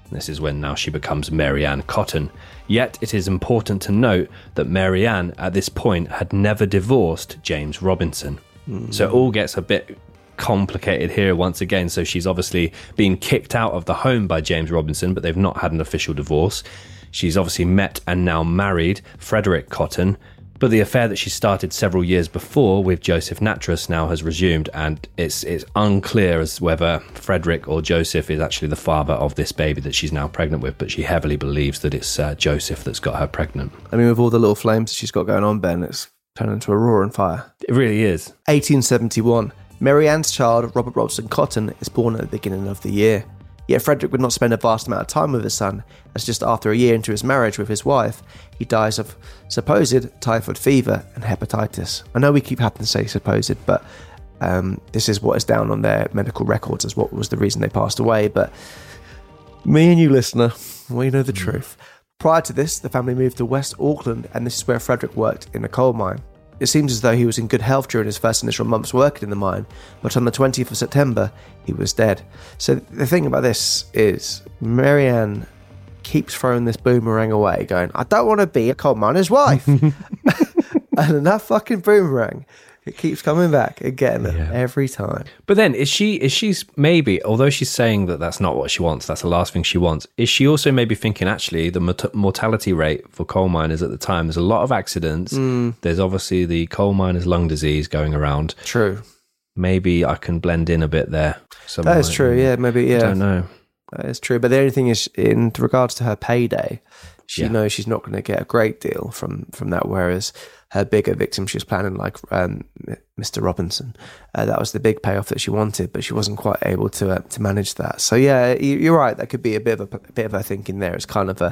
This is when now she becomes Mary Ann Cotton. Yet it is important to note that Mary Ann at this point had never divorced James Robinson. Mm. So it all gets a bit complicated here once again. So she's obviously been kicked out of the home by James Robinson, but they've not had an official divorce. She's obviously met and now married Frederick Cotton, but the affair that she started several years before with Joseph Nattrass now has resumed, and it's it's unclear as whether Frederick or Joseph is actually the father of this baby that she's now pregnant with, but she heavily believes that it's uh, Joseph that's got her pregnant. I mean, with all the little flames she's got going on, Ben, it's turned into a roaring fire. It really is. eighteen seventy-one. Mary Ann's child, Robert Robson Cotton, is born at the beginning of the year. Yet Frederick would not spend a vast amount of time with his son, as just after a year into his marriage with his wife, he dies of supposed typhoid fever and hepatitis. I know we keep having to say supposed, but um, this is what is down on their medical records as what was the reason they passed away. But me and you, listener, we know the mm. truth. Prior to this, the family moved to West Auckland, and this is where Frederick worked in a coal mine. It seems as though he was in good health during his first initial months working in the mine, but on the twentieth of September, he was dead. So the thing about this is, Mary Ann keeps throwing this boomerang away, going, I don't want to be a coal miner's wife. And then that fucking boomerang, it keeps coming back again yeah. every time. But then, is she, is she's maybe, although she's saying that that's not what she wants, that's the last thing she wants, is she also maybe thinking, actually, the mort- mortality rate for coal miners at the time, there's a lot of accidents. Mm. There's obviously the coal miners' lung disease going around. True. Maybe I can blend in a bit there. Somewhere. That is true, yeah, maybe, yeah. I don't know. That is true. But the only thing is, in regards to her payday, she yeah. knows she's not going to get a great deal from, from that, whereas her bigger victim she was planning, like um, Mister Robinson, uh, that was the big payoff that she wanted, but she wasn't quite able to uh, to manage that. So yeah, you, you're right. That could be a bit of a, a bit of her thinking there. It's kind of a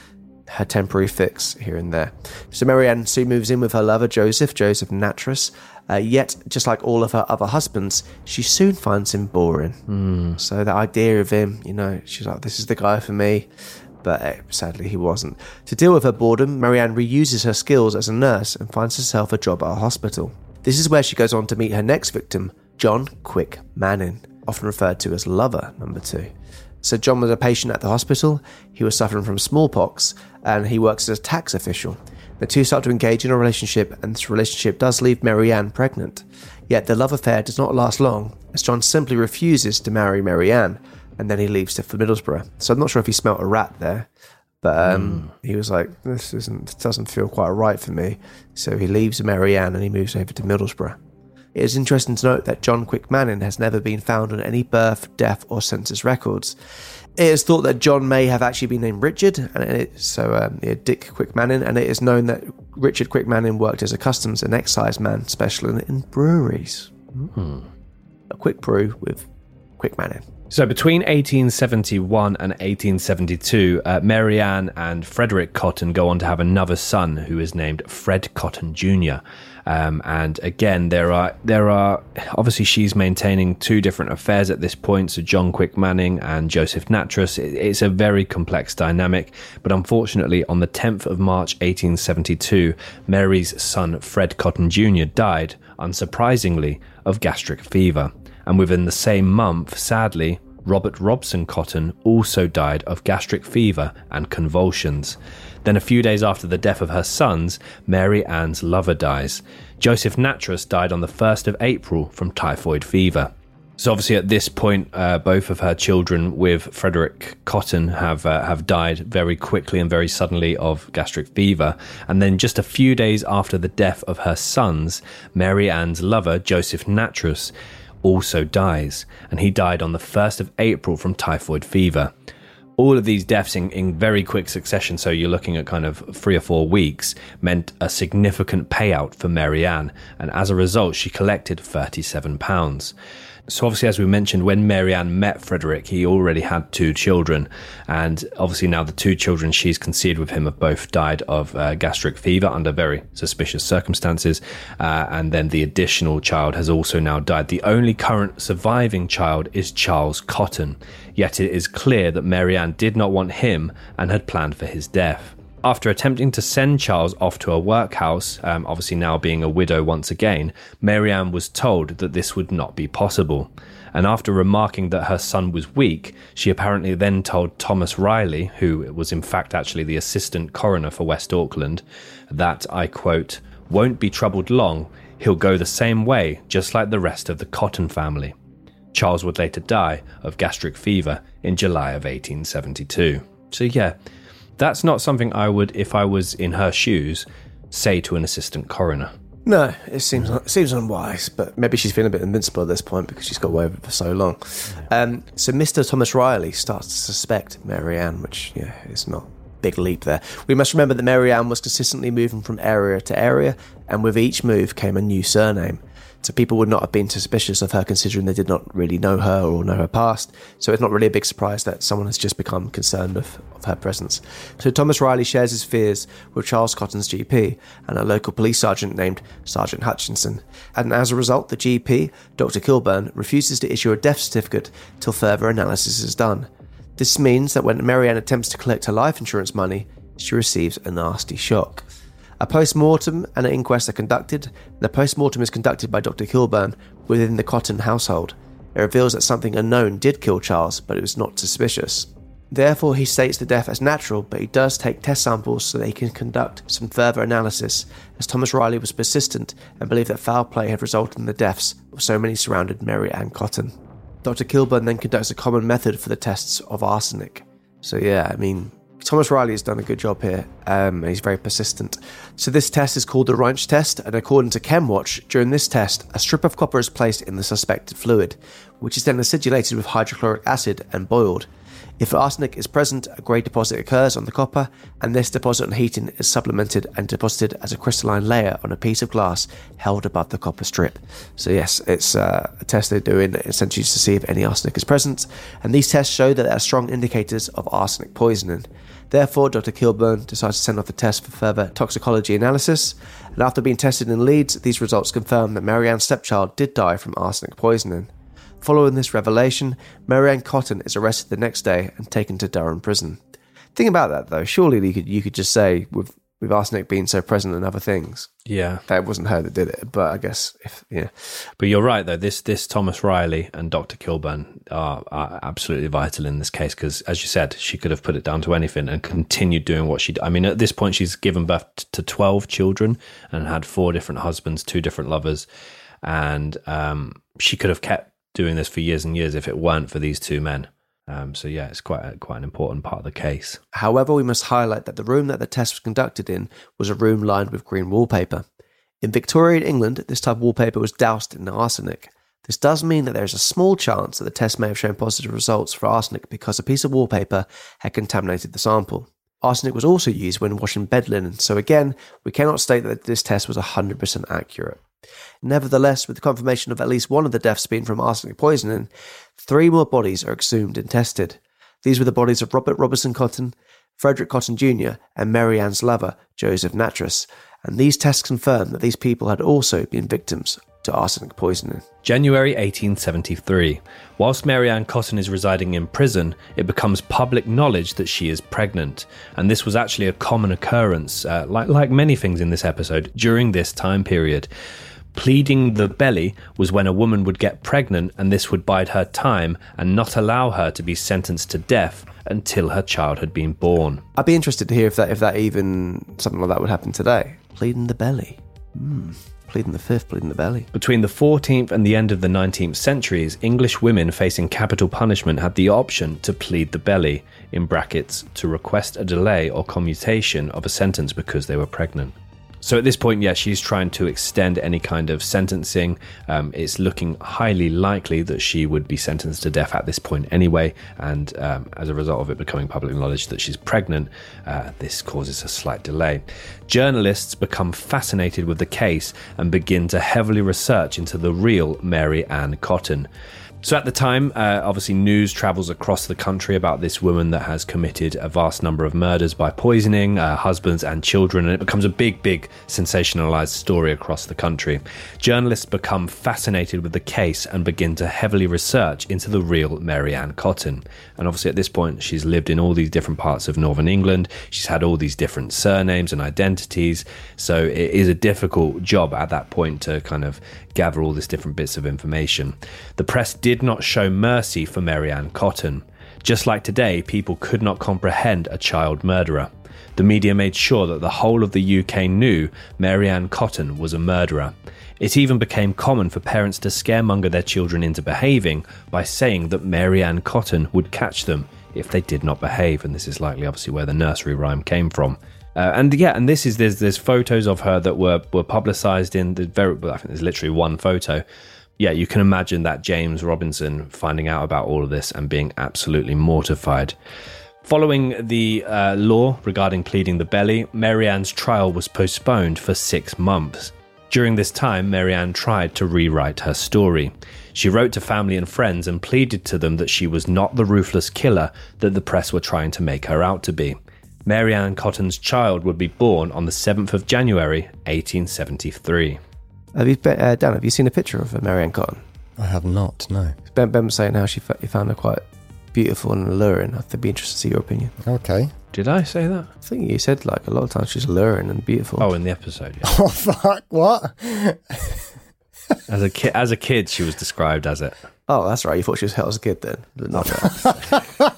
her temporary fix here and there. So Mary Ann soon moves in with her lover Joseph, Joseph Nattrass. Uh, yet, just like all of her other husbands, she soon finds him boring. Mm. So the idea of him, you know, she's like, this is the guy for me. But uh, sadly, he wasn't. To deal with her boredom, Mary Ann reuses her skills as a nurse and finds herself a job at a hospital. This is where she goes on to meet her next victim, John Quick Manning, often referred to as Lover Number Two. So John was a patient at the hospital. He was suffering from smallpox, and he works as a tax official. The two start to engage in a relationship, and this relationship does leave Mary Ann pregnant. Yet the love affair does not last long, as John simply refuses to marry Mary Ann, and then he leaves for Middlesbrough. So I'm not sure if he smelt a rat there, but um, mm. he was like, this isn't, doesn't feel quite right for me. So he leaves Mary Ann and he moves over to Middlesbrough. It is interesting to note that John Quick Manning has never been found on any birth, death or census records. It is thought that John may have actually been named Richard, and it, so um, yeah, Dick Quick Manning, and it is known that Richard Quick Manning worked as a customs and excise man specialist in breweries. Mm. A quick brew with Quick Manning. So between eighteen seventy-one and eighteen seventy-two, uh, Mary Ann and Frederick Cotton go on to have another son who is named Fred Cotton Junior Um, and again, there are there are obviously she's maintaining two different affairs at this point. So John Quick Manning and Joseph Nattrass. It, it's a very complex dynamic. But unfortunately, on the tenth of March, eighteen seventy-two, Mary's son Fred Cotton Junior died, unsurprisingly, of gastric fever. And within the same month, sadly, Robert Robson Cotton also died of gastric fever and convulsions. Then a few days after the death of her sons, Mary Ann's lover dies. Joseph Nattrass died on the first of April from typhoid fever. So obviously at this point, uh, both of her children with Frederick Cotton have uh, have died very quickly and very suddenly of gastric fever. And then just a few days after the death of her sons, Mary Ann's lover, Joseph Nattrass, also dies, and he died on the first of April from typhoid fever. All of these deaths in, in very quick succession, so you're looking at kind of three or four weeks, meant a significant payout for Mary Ann, and as a result she collected thirty-seven pounds. So obviously, as we mentioned, when Mary Ann met Frederick, he already had two children, and obviously now the two children she's conceived with him have both died of uh, gastric fever under very suspicious circumstances, uh, and then the additional child has also now died. The only current surviving child is Charles Cotton, yet it is clear that Mary Ann did not want him and had planned for his death. After attempting to send Charles off to a workhouse, um, obviously now being a widow once again, Mary Ann was told that this would not be possible. And after remarking that her son was weak, she apparently then told Thomas Riley, who was in fact actually the assistant coroner for West Auckland, that, I quote, "won't be troubled long. He'll go the same way, just like the rest of the Cotton family." Charles would later die of gastric fever in July of eighteen seventy-two. So yeah, that's not something I would, if I was in her shoes, say to an assistant coroner. No, it seems it seems unwise, but maybe she's feeling a bit invincible at this point because she's got away with it for so long. Um, so Mister Thomas Riley starts to suspect Mary Ann, which, yeah, is not a big leap there. We must remember that Mary Ann was consistently moving from area to area, and with each move came a new surname. So people would not have been suspicious of her considering they did not really know her or know her past. So it's not really a big surprise that someone has just become concerned of, of her presence. So Thomas Riley shares his fears with Charles Cotton's G P and a local police sergeant named Sergeant Hutchinson. And as a result, the G P, Doctor Kilburn, refuses to issue a death certificate till further analysis is done. This means that when Mary Ann attempts to collect her life insurance money, she receives a nasty shock. A post-mortem and an inquest are conducted. The post-mortem is conducted by Doctor Kilburn within the Cotton household. It reveals that something unknown did kill Charles, but it was not suspicious. Therefore, he states the death as natural, but he does take test samples so that he can conduct some further analysis, as Thomas Riley was persistent and believed that foul play had resulted in the deaths of so many surrounded Mary Ann Cotton. Doctor Kilburn then conducts a common method for the tests of arsenic. So yeah, I mean, Thomas Riley has done a good job here, um, and he's very persistent. So this test is called the Reinsch test, and according to ChemWatch, during this test, a strip of copper is placed in the suspected fluid, which is then acidulated with hydrochloric acid and boiled. If arsenic is present, a grey deposit occurs on the copper, and this deposit on heating is supplemented and deposited as a crystalline layer on a piece of glass held above the copper strip. So yes, it's uh, a test they're doing essentially to see if any arsenic is present, and these tests show that they are strong indicators of arsenic poisoning. Therefore, Doctor Kilburn decides to send off the test for further toxicology analysis, and after being tested in Leeds, these results confirm that Mary Ann's stepchild did die from arsenic poisoning. Following this revelation, Mary Ann Cotton is arrested the next day and taken to Durham prison. Think about that, though. Surely you could you could just say, with with arsenic being so present in other things, yeah, that it wasn't her that did it. But I guess, if yeah. But you're right, though. This this Thomas Riley and Doctor Kilburn are, are absolutely vital in this case because, as you said, she could have put it down to anything and continued doing what she did. I mean, at this point, she's given birth to twelve children and had four different husbands, two different lovers, and um, she could have kept doing this for years and years if it weren't for these two men. Um, so yeah, it's quite a, quite an important part of the case. However, we must highlight that the room that the test was conducted in was a room lined with green wallpaper. In Victorian England, this type of wallpaper was doused in arsenic. This does mean that there is a small chance that the test may have shown positive results for arsenic because a piece of wallpaper had contaminated the sample. Arsenic was also used when washing bed linen, so again, we cannot state that this test was one hundred percent accurate. Nevertheless, with the confirmation of at least one of the deaths being from arsenic poisoning, three more bodies are exhumed and tested. These were the bodies of Robert Robertson Cotton, Frederick Cotton Junior, and Mary Ann's lover, Joseph Nattrass, and these tests confirm that these people had also been victims to arsenic poisoning. January eighteen seventy-three. Whilst Mary Ann Cotton is residing in prison, it becomes public knowledge that she is pregnant. And this was actually a common occurrence, uh, like, like many things in this episode, during this time period. Pleading the belly was when a woman would get pregnant, and this would bide her time and not allow her to be sentenced to death until her child had been born. I'd be interested to hear if that if that even something like that would happen today. Pleading the belly. Hmm. Pleading the fifth, pleading the belly. Between the fourteenth and the end of the nineteenth centuries, English women facing capital punishment had the option to plead the belly, in brackets, to request a delay or commutation of a sentence because they were pregnant. So at this point, yeah, she's trying to extend any kind of sentencing. Um, it's looking highly likely that she would be sentenced to death at this point anyway. And um, as a result of it becoming public knowledge that she's pregnant, uh, this causes a slight delay. Journalists become fascinated with the case and begin to heavily research into the real Mary Ann Cotton. So at the time, uh, obviously news travels across the country about this woman that has committed a vast number of murders by poisoning uh, husbands and children, and it becomes a big, big sensationalized story across the country. Journalists become fascinated with the case and begin to heavily research into the real Mary Ann Cotton. And obviously at this point, she's lived in all these different parts of northern England. She's had all these different surnames and identities. So it is a difficult job at that point to kind of gather all these different bits of information. The press did did not show mercy for Mary Ann Cotton. Just like today, people could not comprehend a child murderer. The media made sure that the whole of the U K knew Mary Ann Cotton was a murderer. It even became common for parents to scaremonger their children into behaving by saying that Mary Ann Cotton would catch them if they did not behave, and this is likely obviously where the nursery rhyme came from. Uh, and yeah, and this is there's there's photos of her that were were publicised in the very. I think there's literally one photo. Yeah, you can imagine that James Robinson finding out about all of this and being absolutely mortified. Following the uh, law regarding pleading the belly, Mary Ann's trial was postponed for six months. During this time, Mary Ann tried to rewrite her story. She wrote to family and friends and pleaded to them that she was not the ruthless killer that the press were trying to make her out to be. Mary Ann Cotton's child would be born on the seventh of January, eighteen seventy-three. Have you, uh, Dan, have you seen a picture of Mary Ann Cotton? I have not, no. Ben, ben was saying how she he found her quite beautiful and alluring. I'd be interested to see your opinion. Okay. Did I say that? I think you said like a lot of times she's alluring and beautiful. Oh, in the episode, yeah. Oh, fuck, what? As a kid, as a kid, she was described as it. Oh, that's right. You thought she was hot as a kid then. Not that.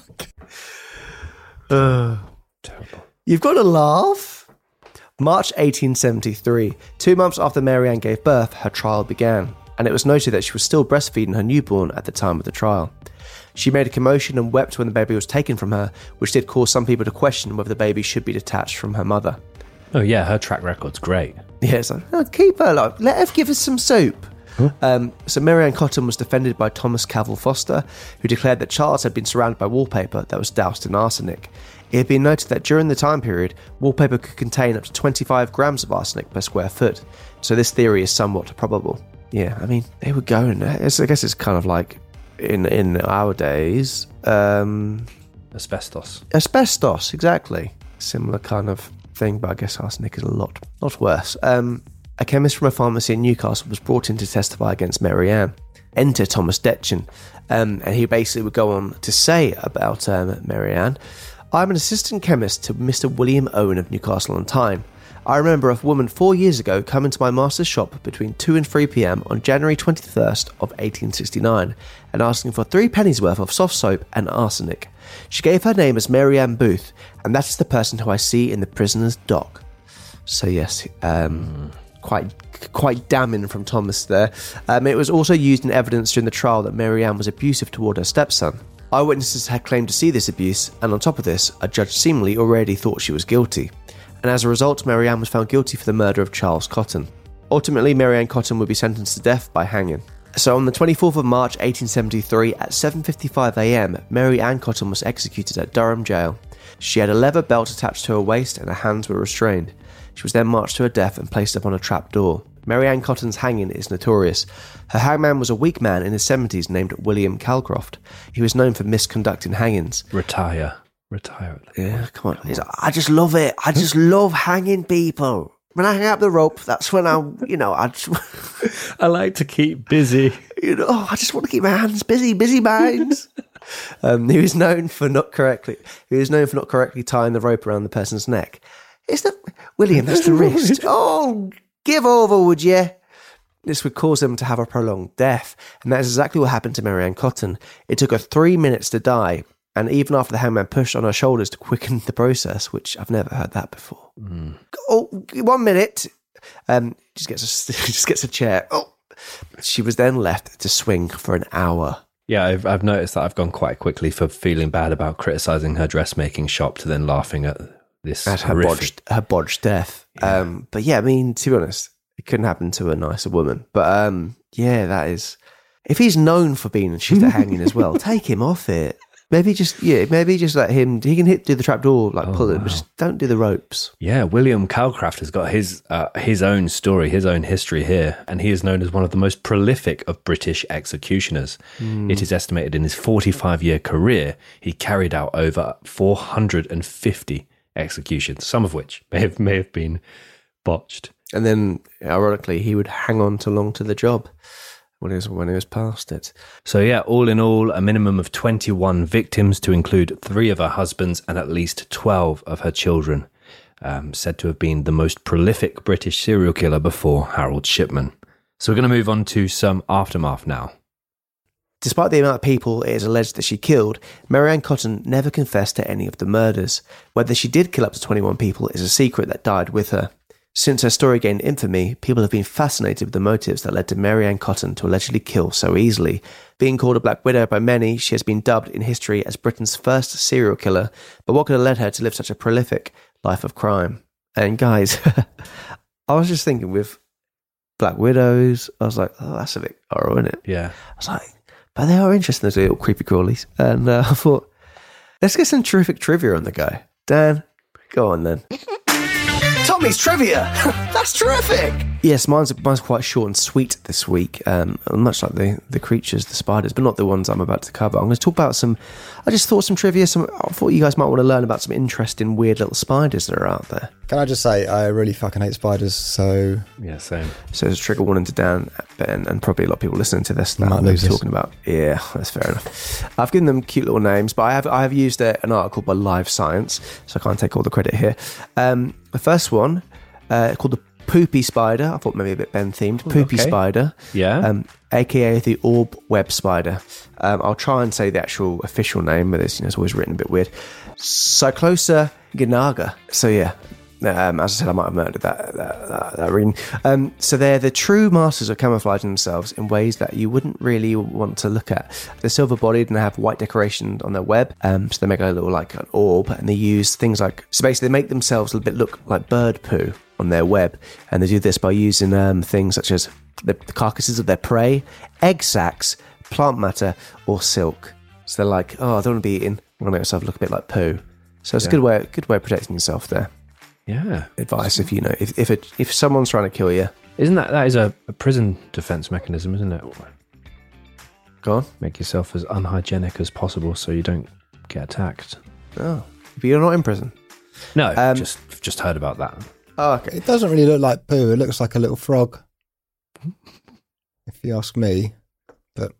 uh, Terrible. You've got to laugh. March eighteen seventy-three. Two months after Mary Ann gave birth, her trial began, and it was noted that she was still breastfeeding her newborn at the time of the trial. She made a commotion and wept when the baby was taken from her, which did cause some people to question whether the baby should be detached from her mother. Oh yeah, her track record's great. Yeah, it's like, oh, keep her alive. Let her give us some soup. Huh? Um, so Mary Ann Cotton was defended by Thomas Cavell Foster, who declared that Charles had been surrounded by wallpaper that was doused in arsenic. It had been noted that during the time period, wallpaper could contain up to twenty-five grams of arsenic per square foot. So this theory is somewhat probable. Yeah, I mean, they were going. I guess it's kind of like in in our days. Um, asbestos. Asbestos, exactly. Similar kind of thing, but I guess arsenic is a lot, lot worse. Um, a chemist from a pharmacy in Newcastle was brought in to testify against Mary Ann. Enter Thomas Detchen, um, and he basically would go on to say about um, Mary Ann, I'm an assistant chemist to Mister William Owen of Newcastle on Tyne. I remember a woman four years ago coming to my master's shop between two and three p.m. on January twenty-first of eighteen sixty-nine and asking for three pennies worth of soft soap and arsenic. She gave her name as Mary Ann Booth, and that is the person who I see in the prisoner's dock. So yes, um, quite quite damning from Thomas there. Um, it was also used in evidence during the trial that Mary Ann was abusive toward her stepson. Eyewitnesses had claimed to see this abuse, and on top of this, a judge seemingly already thought she was guilty. And as a result, Mary Ann was found guilty for the murder of Charles Cotton. Ultimately, Mary Ann Cotton would be sentenced to death by hanging. So on the twenty-fourth of March eighteen seventy-three at seven fifty-five a.m, Mary Ann Cotton was executed at Durham Jail. She had a leather belt attached to her waist and her hands were restrained. She was then marched to her death and placed upon a trap door. Mary Ann Cotton's hanging is notorious. Her hangman was a weak man in his seventies named William Calcroft. He was known for misconducting hangings. Retire. Retire. Yeah, come on. He's like, I just love it. I just love hanging people. When I hang up the rope, that's when I, you know, I just... I like to keep busy. You know, oh, I just want to keep my hands busy, busy minds. um, he was known for not correctly, he was known for not correctly tying the rope around the person's neck. Is that, William, that's the wrist. Oh, give over, would you? This would cause them to have a prolonged death, and that is exactly what happened to Mary Ann Cotton. It took her three minutes to die, and even after the hangman pushed on her shoulders to quicken the process, which I've never heard that before. Mm. Oh, one minute. Um, just gets a just gets a chair. Oh, she was then left to swing for an hour. Yeah, I've I've noticed that I've gone quite quickly for feeling bad about criticising her dressmaking shop to then laughing at this at her botched her botched death. Yeah. Um, but yeah, I mean, to be honest, it couldn't happen to a nicer woman. But um, yeah, that is. If he's known for being shit at hanging as well, take him off it. Maybe just yeah, maybe just let him. He can hit do the trapdoor, like oh, pull it, wow. But just don't do the ropes. Yeah, William Calcraft has got his uh, his own story, his own history here, and he is known as one of the most prolific of British executioners. Mm. It is estimated in his forty-five year career, he carried out over four hundred fifty executions, some of which may have may have been botched. And then, ironically, he would hang on too long to the job. When he, was, when he was past it. So yeah, all in all, a minimum of twenty-one victims to include three of her husbands and at least twelve of her children. Um, said to have been the most prolific British serial killer before Harold Shipman. So we're going to move on to some aftermath now. Despite the amount of people it is alleged that she killed, Mary Ann Cotton never confessed to any of the murders. Whether she did kill up to twenty-one people is a secret that died with her. Since her story gained infamy, people have been fascinated with the motives that led to Mary Ann Cotton to allegedly kill so easily. Being called a Black Widow by many, she has been dubbed in history as Britain's first serial killer. But what could have led her to live such a prolific life of crime? And guys, I was just thinking with Black Widows, I was like, oh, that's a bit horrible, isn't it? Yeah. I was like, but they are interesting, those little creepy crawlies. And uh, I thought, let's get some terrific trivia on the go. Dan, go on then. Tommy's trivia! That's terrific! Yes, mine's, mine's quite short and sweet this week, um, much like the, the creatures, the spiders, but not the ones I'm about to cover. I'm going to talk about some, I just thought some trivia, some, I thought you guys might want to learn about some interesting, weird little spiders that are out there. Can I just say, I really fucking hate spiders, so... Yeah, same. So there's a trigger warning to Dan, and, and probably a lot of people listening to this that Might I'm lose talking about. Yeah, that's fair enough. I've given them cute little names, but I have I have used a, an article by Live Science, so I can't take all the credit here. Um, the first one, uh, called the Poopy Spider. I thought maybe a bit Ben themed. Poopy okay. Spider. Yeah. Um, A K A the Orb Web Spider. Um, I'll try and say the actual official name, but it's, you know, it's always written a bit weird. Cyclosa gnaga. So yeah, um, as I said, I might have murdered that that, that, that reading. Um, so they're the true masters of camouflaging themselves in ways that you wouldn't really want to look at. They're silver-bodied and they have white decoration on their web. Um, so they make a little like an orb, and they use things like, so basically they make themselves a little bit look like bird poo on their web, and they do this by using um, things such as the, the carcasses of their prey, egg sacs, plant matter, or silk. So they're like, oh, I don't want to be eaten. I want to make myself look a bit like poo. So it's Yeah. a good way, good way of protecting yourself there. Yeah. Advice if you know if if it, if someone's trying to kill you, Isn't that, that is a, a prison defense mechanism, isn't it? go on. Make yourself as unhygienic as possible so you don't get attacked. Oh, but you're not in prison. No, Um, just just heard about that. Oh, okay. It doesn't really look like poo. It looks like a little frog, if you ask me. But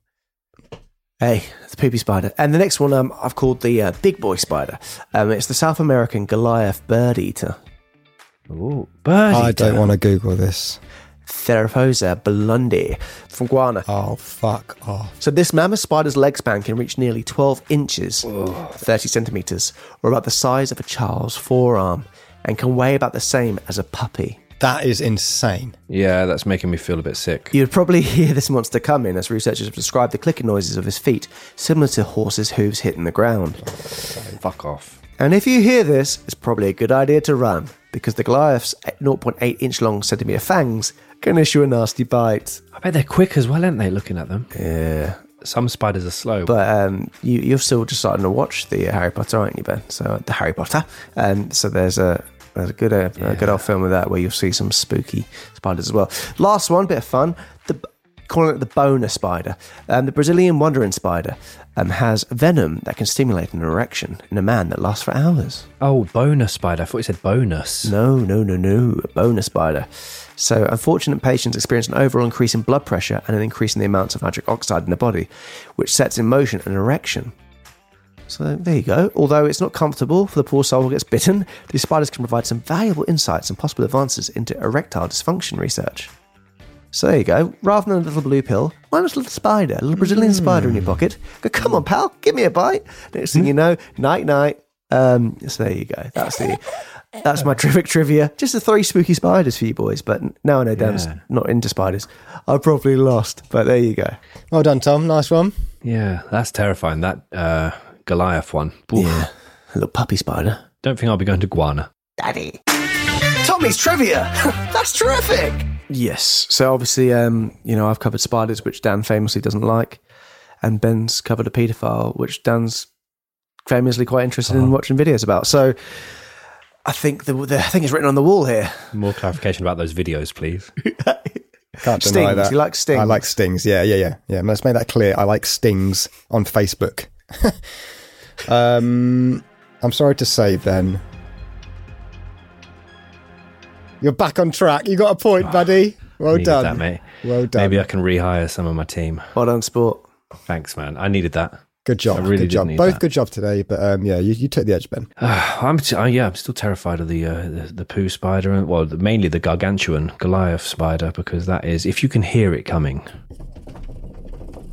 Hey, the poopy spider. And the next one um, I've called the uh, big boy spider. Um, it's the South American Goliath bird eater. Ooh, birdie. I don't want to Google this. Theraphosa blundi from Guiana. Oh, fuck off. So this mammoth spider's leg span can reach nearly twelve inches, thirty centimetres, or about the size of a child's forearm, and can weigh about the same as a puppy. That is insane. Yeah, that's making me feel a bit sick. You'd probably hear this monster coming as researchers have described the clicking noises of his feet, similar to horses' hooves hitting the ground. Fuck off. And if you hear this, it's probably a good idea to run, because the Goliath's zero point eight inch long centimetre fangs can issue a nasty bite. I bet they're quick as well, aren't they, looking at them? Yeah. Some spiders are slow. But um, you, you're still just starting to watch the uh, Harry Potter, aren't you, Ben? So uh, the Harry Potter. Um, so there's a there's a good uh, Yeah. a good old film with that where you'll see some spooky spiders as well. Last one, bit of fun. The calling it the boner spider. Um, the Brazilian wandering spider um, has venom that can stimulate an erection in a man that lasts for hours. Oh, bonus spider. I thought you said bonus. No, no, no, no. A boner spider. So unfortunate patients experience an overall increase in blood pressure and an increase in the amounts of nitric oxide in the body, which sets in motion an erection. So there you go. Although it's not comfortable for the poor soul who gets bitten, these spiders can provide some valuable insights and possible advances into erectile dysfunction research. So there you go. Rather than a little blue pill, why not a little spider, a little Brazilian spider in your pocket? Go, come on, pal, give me a bite. Next thing you know, night night. Um, so there you go. That's the that's my terrific trivia. Just the three spooky spiders for you boys. But now I know Dan's Yeah. not into spiders. I've probably lost. But there you go. Well done, Tom. Nice one. Yeah, that's terrifying. That uh, Goliath one. Oof. Yeah, a little puppy spider. Don't think I'll be going to Guiana. Daddy. Tommy's trivia! That's terrific! Yes. So obviously, um, you know, I've covered spiders, which Dan famously doesn't like, and Ben's covered a paedophile, which Dan's famously quite interested in watching videos about. So I think the, the I think it's written on the wall here. More clarification about those videos, please. Can't deny Stings. that. You like stings? I like stings. Yeah, yeah, yeah. Yeah, let's make that clear. I like stings on Facebook. um, I'm sorry to say, Ben. You're back on track. You got a point, buddy. Well Needed done. that, mate. Well done. Maybe I can rehire some of my team. Well done, sport. Thanks, man. I needed that. Good job. I really good did job. need Both that. good job today, but um, yeah, you, you took the edge, Ben. I'm t- uh, yeah, I'm still terrified of the uh, the, the poo spider, and well, mainly the gargantuan Goliath spider, because that is, if you can hear it coming,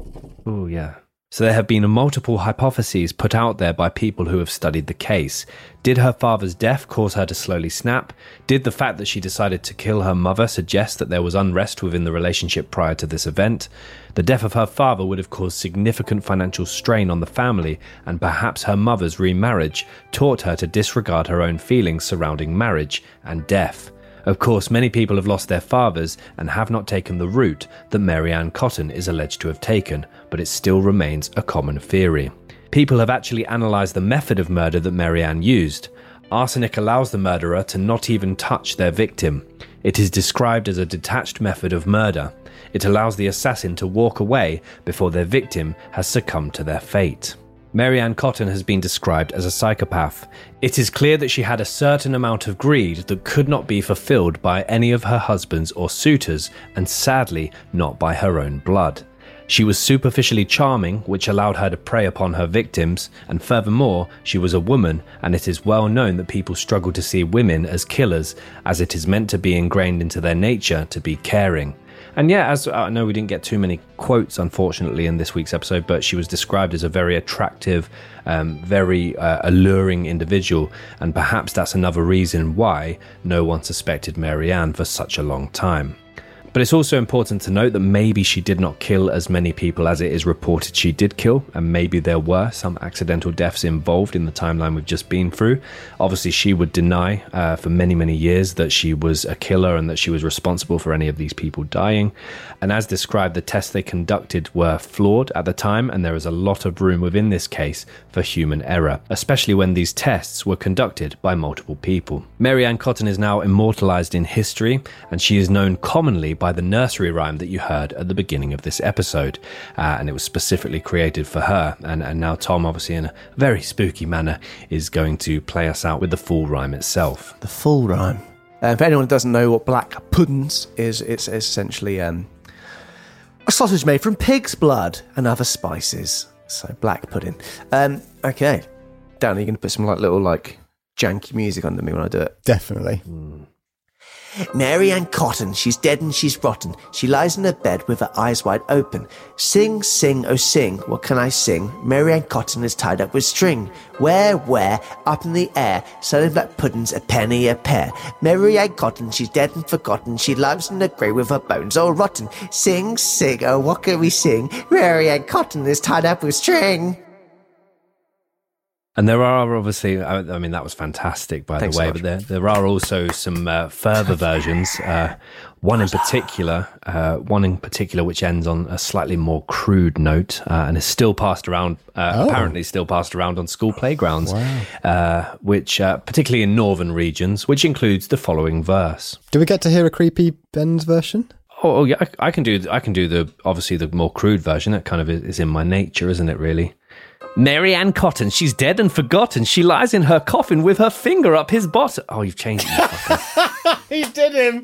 Oh, yeah. So there have been multiple hypotheses put out there by people who have studied the case. Did her father's death cause her to slowly snap? Did the fact that she decided to kill her mother suggest that there was unrest within the relationship prior to this event? The death of her father would have caused significant financial strain on the family, and perhaps her mother's remarriage taught her to disregard her own feelings surrounding marriage and death. Of course, many people have lost their fathers and have not taken the route that Mary Ann Cotton is alleged to have taken, but it still remains a common theory. People have actually analysed the method of murder that Mary Ann used. Arsenic allows the murderer to not even touch their victim. It is described as a detached method of murder. It allows the assassin to walk away before their victim has succumbed to their fate. Mary Ann Cotton has been described as a psychopath. It is clear that she had a certain amount of greed that could not be fulfilled by any of her husbands or suitors, and sadly, not by her own blood. She was superficially charming, which allowed her to prey upon her victims, and furthermore, she was a woman, and it is well known that people struggle to see women as killers, as it is meant to be ingrained into their nature to be caring. And yeah, as I know we didn't get too many quotes, unfortunately, in this week's episode, but she was described as a very attractive, um, very uh, alluring individual, and perhaps that's another reason why no one suspected Mary Ann for such a long time. But it's also important to note that maybe she did not kill as many people as it is reported she did kill, and maybe there were some accidental deaths involved in the timeline we've just been through. Obviously, she would deny uh, for many, many years that she was a killer and that she was responsible for any of these people dying. And as described, the tests they conducted were flawed at the time, and there is a lot of room within this case for human error, especially when these tests were conducted by multiple people. Mary Ann Cotton is now immortalised in history, and she is known commonly by the nursery rhyme that you heard at the beginning of this episode, uh, and it was specifically created for her, and, and now Tom, obviously in a very spooky manner, is going to play us out with the full rhyme itself. The full rhyme. Uh, if anyone doesn't know what black puddings is, it's essentially um, a sausage made from pig's blood and other spices. So black pudding. Um, okay, Dan, are you going to put some like little like janky music under me when I do it? Definitely. Mm. Mary Ann Cotton, she's dead and she's rotten. She lies in her bed with her eyes wide open. Sing, sing, oh sing, what can I sing? Mary Ann Cotton is tied up with string. Where, where, up in the air, selling black puddings a penny a pair. Mary Ann Cotton, she's dead and forgotten. She lies in her grave with her bones all rotten. Sing, sing, oh what can we sing? Mary Ann Cotton is tied up with string. And there are obviously, I mean, that was fantastic, by Thanks the way, so but there, there are also some uh, further versions. Uh, one in particular, uh, one in particular, which ends on a slightly more crude note uh, and is still passed around, uh, Oh. apparently still passed around on school playgrounds, Wow. uh, which, uh, particularly in northern regions, which includes the following verse. Do we get to hear a creepy Ben's version? Oh, oh yeah, I, I can do, I can do the obviously the more crude version. That kind of is, is in my nature, isn't it? Really. Mary Ann Cotton, she's dead and forgotten. She lies in her coffin with her finger up his bottom. Oh, you've changed it. You fucking... He did him!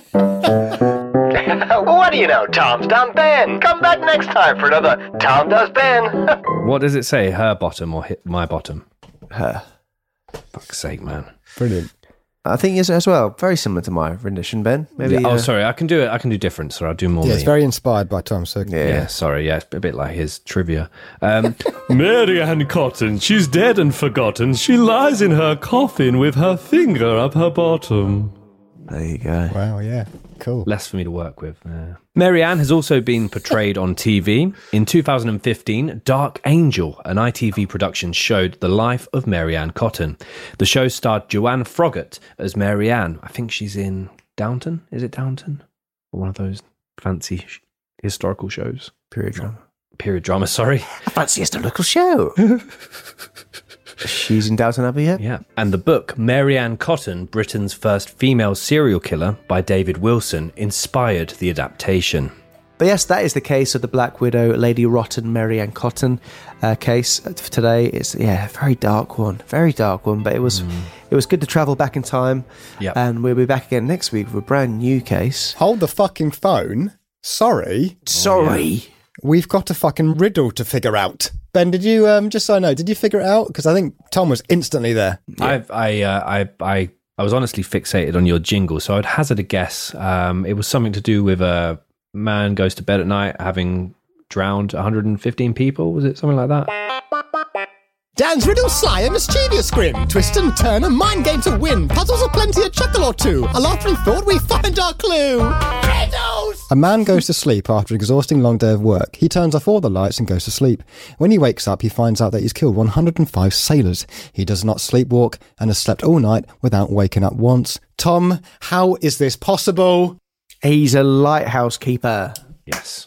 What do you know? Tom's done Ben. Come back next time for another Tom Does Ben. What does it say? Her bottom or hit my bottom? Her. Fuck's sake, man. Brilliant. I think yes as well. Very similar to my rendition, Ben. Maybe. Yeah, oh, uh, sorry. I can do it. I can do different. So I'll do more. Yeah, me. it's very inspired by Tom, so Yeah. Yeah, sorry. Yeah, it's a bit like his trivia. Um, Mary Ann Cotton, she's dead and forgotten. She lies in her coffin with her finger up her bottom. There you go. Wow, yeah. Cool. Less for me to work with. Yeah. Mary Ann has also been portrayed on T V. In two thousand fifteen, Dark Angel, an I T V production, showed the life of Mary Ann Cotton. The show starred Joanne Froggatt as Mary Ann. I think she's in Downton. Is it Downton? Or one of those fancy sh- historical shows? Period drama. Period drama, sorry. I fancy just a local show. She's in Downton Abbey yet? Yeah. And the book, Mary Ann Cotton, Britain's First Female Serial Killer by David Wilson, inspired the adaptation. But yes, that is the case of the Black Widow, Lady Rotten, Mary Ann Cotton uh, case for today. It's, yeah, a very dark one. Very dark one, but it was mm. it was good to travel back in time. Yep. And we'll be back again next week with a brand new case. Hold the fucking phone. Sorry. Sorry. yeah. We've got a fucking riddle to figure out. Ben, did you, um, just so I know, did you figure it out? Because I think Tom was instantly there. Yeah. I, I, uh, I, I, I was honestly fixated on your jingle, so I'd hazard a guess. Um, it was something to do with a man goes to bed at night having drowned one hundred fifteen people. Was it something like that? Dan's riddle sly and mischievous grin. Twist and turn, a mind game to win. Puzzles aplenty, a chuckle or two. A laughing thought, we find our clue. Riddles! A man goes to sleep after an exhausting long day of work. He turns off all the lights and goes to sleep. When he wakes up, he finds out that he's killed one hundred five sailors. He does not sleepwalk and has slept all night without waking up once. Tom, how is this possible? He's a lighthouse keeper. Yes.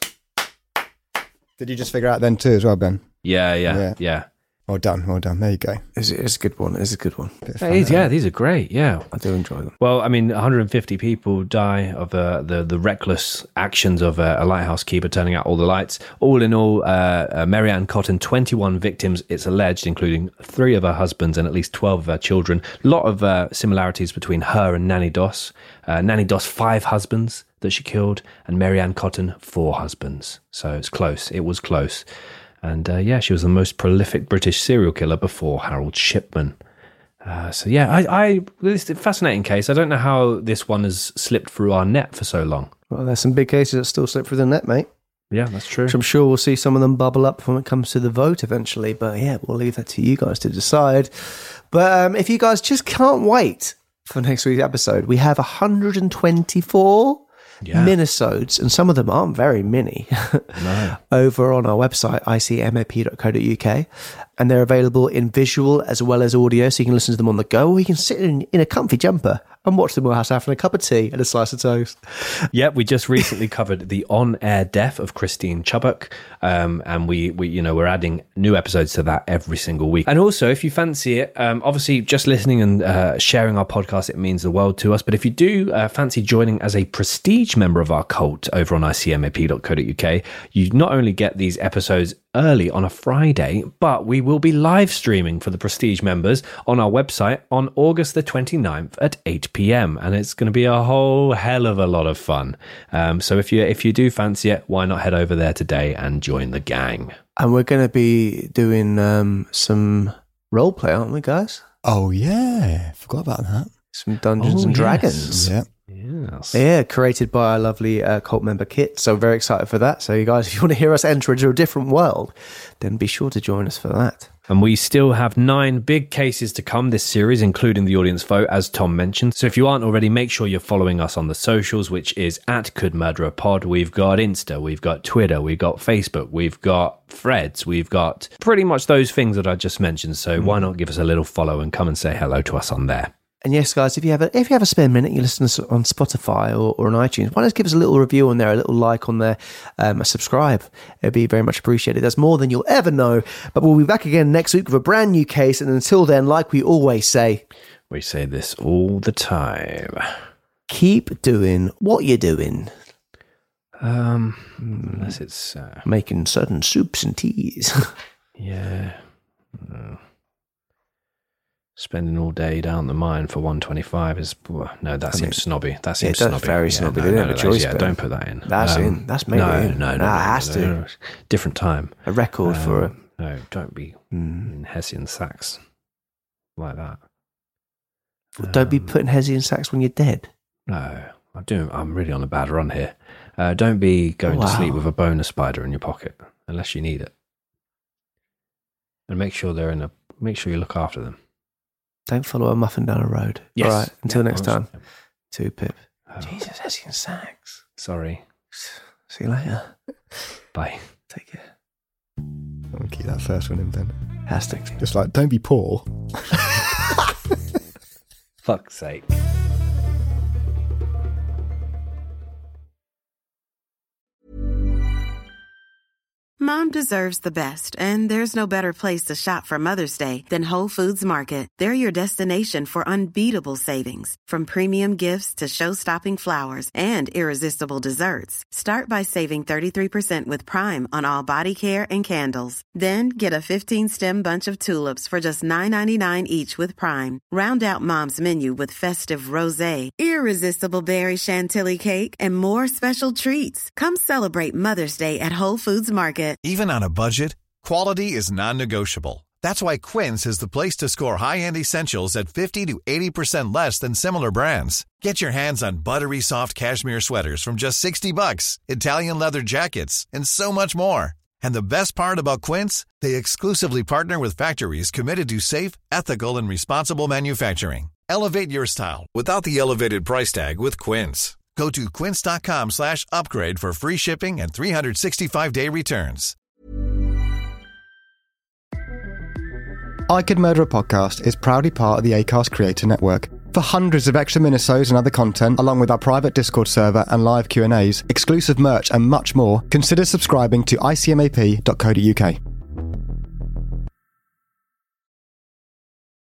Did you just figure out then too as well, Ben? Yeah, yeah, yeah. yeah. Well done, well done. There you go. It's, it's a good one. It's a good one. Yeah, these, yeah, these are great. Yeah, I do enjoy them. Well, I mean, one hundred fifty people die of uh, the the reckless actions of uh, a lighthouse keeper turning out all the lights. All in all, uh, uh, Mary Ann Cotton, twenty-one victims, it's alleged, including three of her husbands and at least twelve of her children. A lot of uh, similarities between her and Nanny Doss. Uh, Nanny Doss, five husbands that she killed, and Mary Ann Cotton, four husbands. So it's close. It was close. And uh, yeah, she was the most prolific British serial killer before Harold Shipman. Uh, so yeah, I, I this is a fascinating case. I don't know how this one has slipped through our net for so long. Well, there's some big cases that still slip through the net, mate. Yeah, that's true. Which I'm sure we'll see some of them bubble up when it comes to the vote eventually. But yeah, we'll leave that to you guys to decide. But um, if you guys just can't wait for next week's episode, we have one hundred twenty-four yeah. minisodes, and some of them aren't very mini, no. over on our website, I C M A P dot co dot U K. And they're available in visual as well as audio, so you can listen to them on the go, or you can sit in, in a comfy jumper and watch them whilst having a cup of tea and a slice of toast. Yeah, we just recently covered the on-air death of Christine Chubbuck, um, and we, we, you know, we're adding new episodes to that every single week. And also, if you fancy it, um, obviously, just listening and uh, sharing our podcast, it means the world to us. But if you do uh, fancy joining as a prestige member of our cult over on I C M A P dot co dot U K, you not only get these episodes early on a Friday, but we will be live streaming for the Prestige members on our website on August the twenty-ninth at eight p.m. and it's going to be a whole hell of a lot of fun. Um, so if you if you do fancy it, why not head over there today and join the gang? And we're going to be doing um, some role play, aren't we, guys? Oh yeah, forgot about that. Some Dungeons oh, and yes. Dragons. Yeah. Yes. Yeah, created by our lovely uh, cult member Kit. So very excited for that. So you guys, if you want to hear us enter into a different world, then be sure to join us for that. And we still have nine big cases to come this series, including the audience vote, as Tom mentioned. So if you aren't already, make sure you're following us on the socials, which is at Could Murderer Pod. We've got Insta, we've got Twitter, we've got Facebook, we've got Threads, we've got pretty much those things that I just mentioned. So mm. why not give us a little follow and come and say hello to us on there? And yes, guys, if you have a if you have a spare minute, you listen to us on Spotify or, or on iTunes, why don't you give us a little review on there, a little like on there, um, a subscribe. It'd be very much appreciated. That's more than you'll ever know. But we'll be back again next week with a brand new case. And until then, like we always say, we say this all the time. Keep doing what you're doing. Um, unless it's uh, making certain soups and teas. yeah. Uh, Spending all day down the mine for one twenty-five is no. That I seems mean, snobby. That seems yeah, snobby. Very yeah, snobby. No, they no, don't no, have a choice. Yeah, don't put that in. That's um, in. That's maybe no, in. no, no, no, no, it has no, to. no, no. Different time. A record um, for it. No, don't be mm. in Hessian sax like that. Well, don't um, be putting Hessian sax when you're dead. No, I'm doing. I'm really on a bad run here. Uh, don't be going wow. to sleep with a boner spider in your pocket unless you need it, and make sure they're in a. Make sure you look after them. Don't follow a muffin down a road. Yes. All right. Until yeah, next time. Yeah. Two Pip. Oh. Jesus, Hessian sax. Sorry. See you later. Bye. Take care. I'll keep that first one in then. Has to. Just like, don't be poor. Fuck's sake. Mom deserves the best, and there's no better place to shop for Mother's Day than Whole Foods Market. They're your destination for unbeatable savings, from premium gifts to show-stopping flowers and irresistible desserts. Start by saving thirty-three percent with Prime on all body care and candles. Then get a fifteen-stem bunch of tulips for just nine ninety-nine each with Prime. Round out Mom's menu with festive rosé, irresistible berry chantilly cake, and more special treats. Come celebrate Mother's Day at Whole Foods Market. Even on a budget, quality is non-negotiable. That's why Quince is the place to score high-end essentials at fifty to eighty percent less than similar brands. Get your hands on buttery soft cashmere sweaters from just sixty bucks, Italian leather jackets, and so much more. And the best part about Quince, they exclusively partner with factories committed to safe, ethical, and responsible manufacturing. Elevate your style without the elevated price tag with Quince. Go to quince.com slash upgrade for free shipping and three sixty-five day returns. I Could Murder a Podcast is proudly part of the Acast Creator Network. For hundreds of extra minisodes and other content, along with our private Discord server and live Q and A's, exclusive merch and much more, consider subscribing to I C M A P dot co dot U K.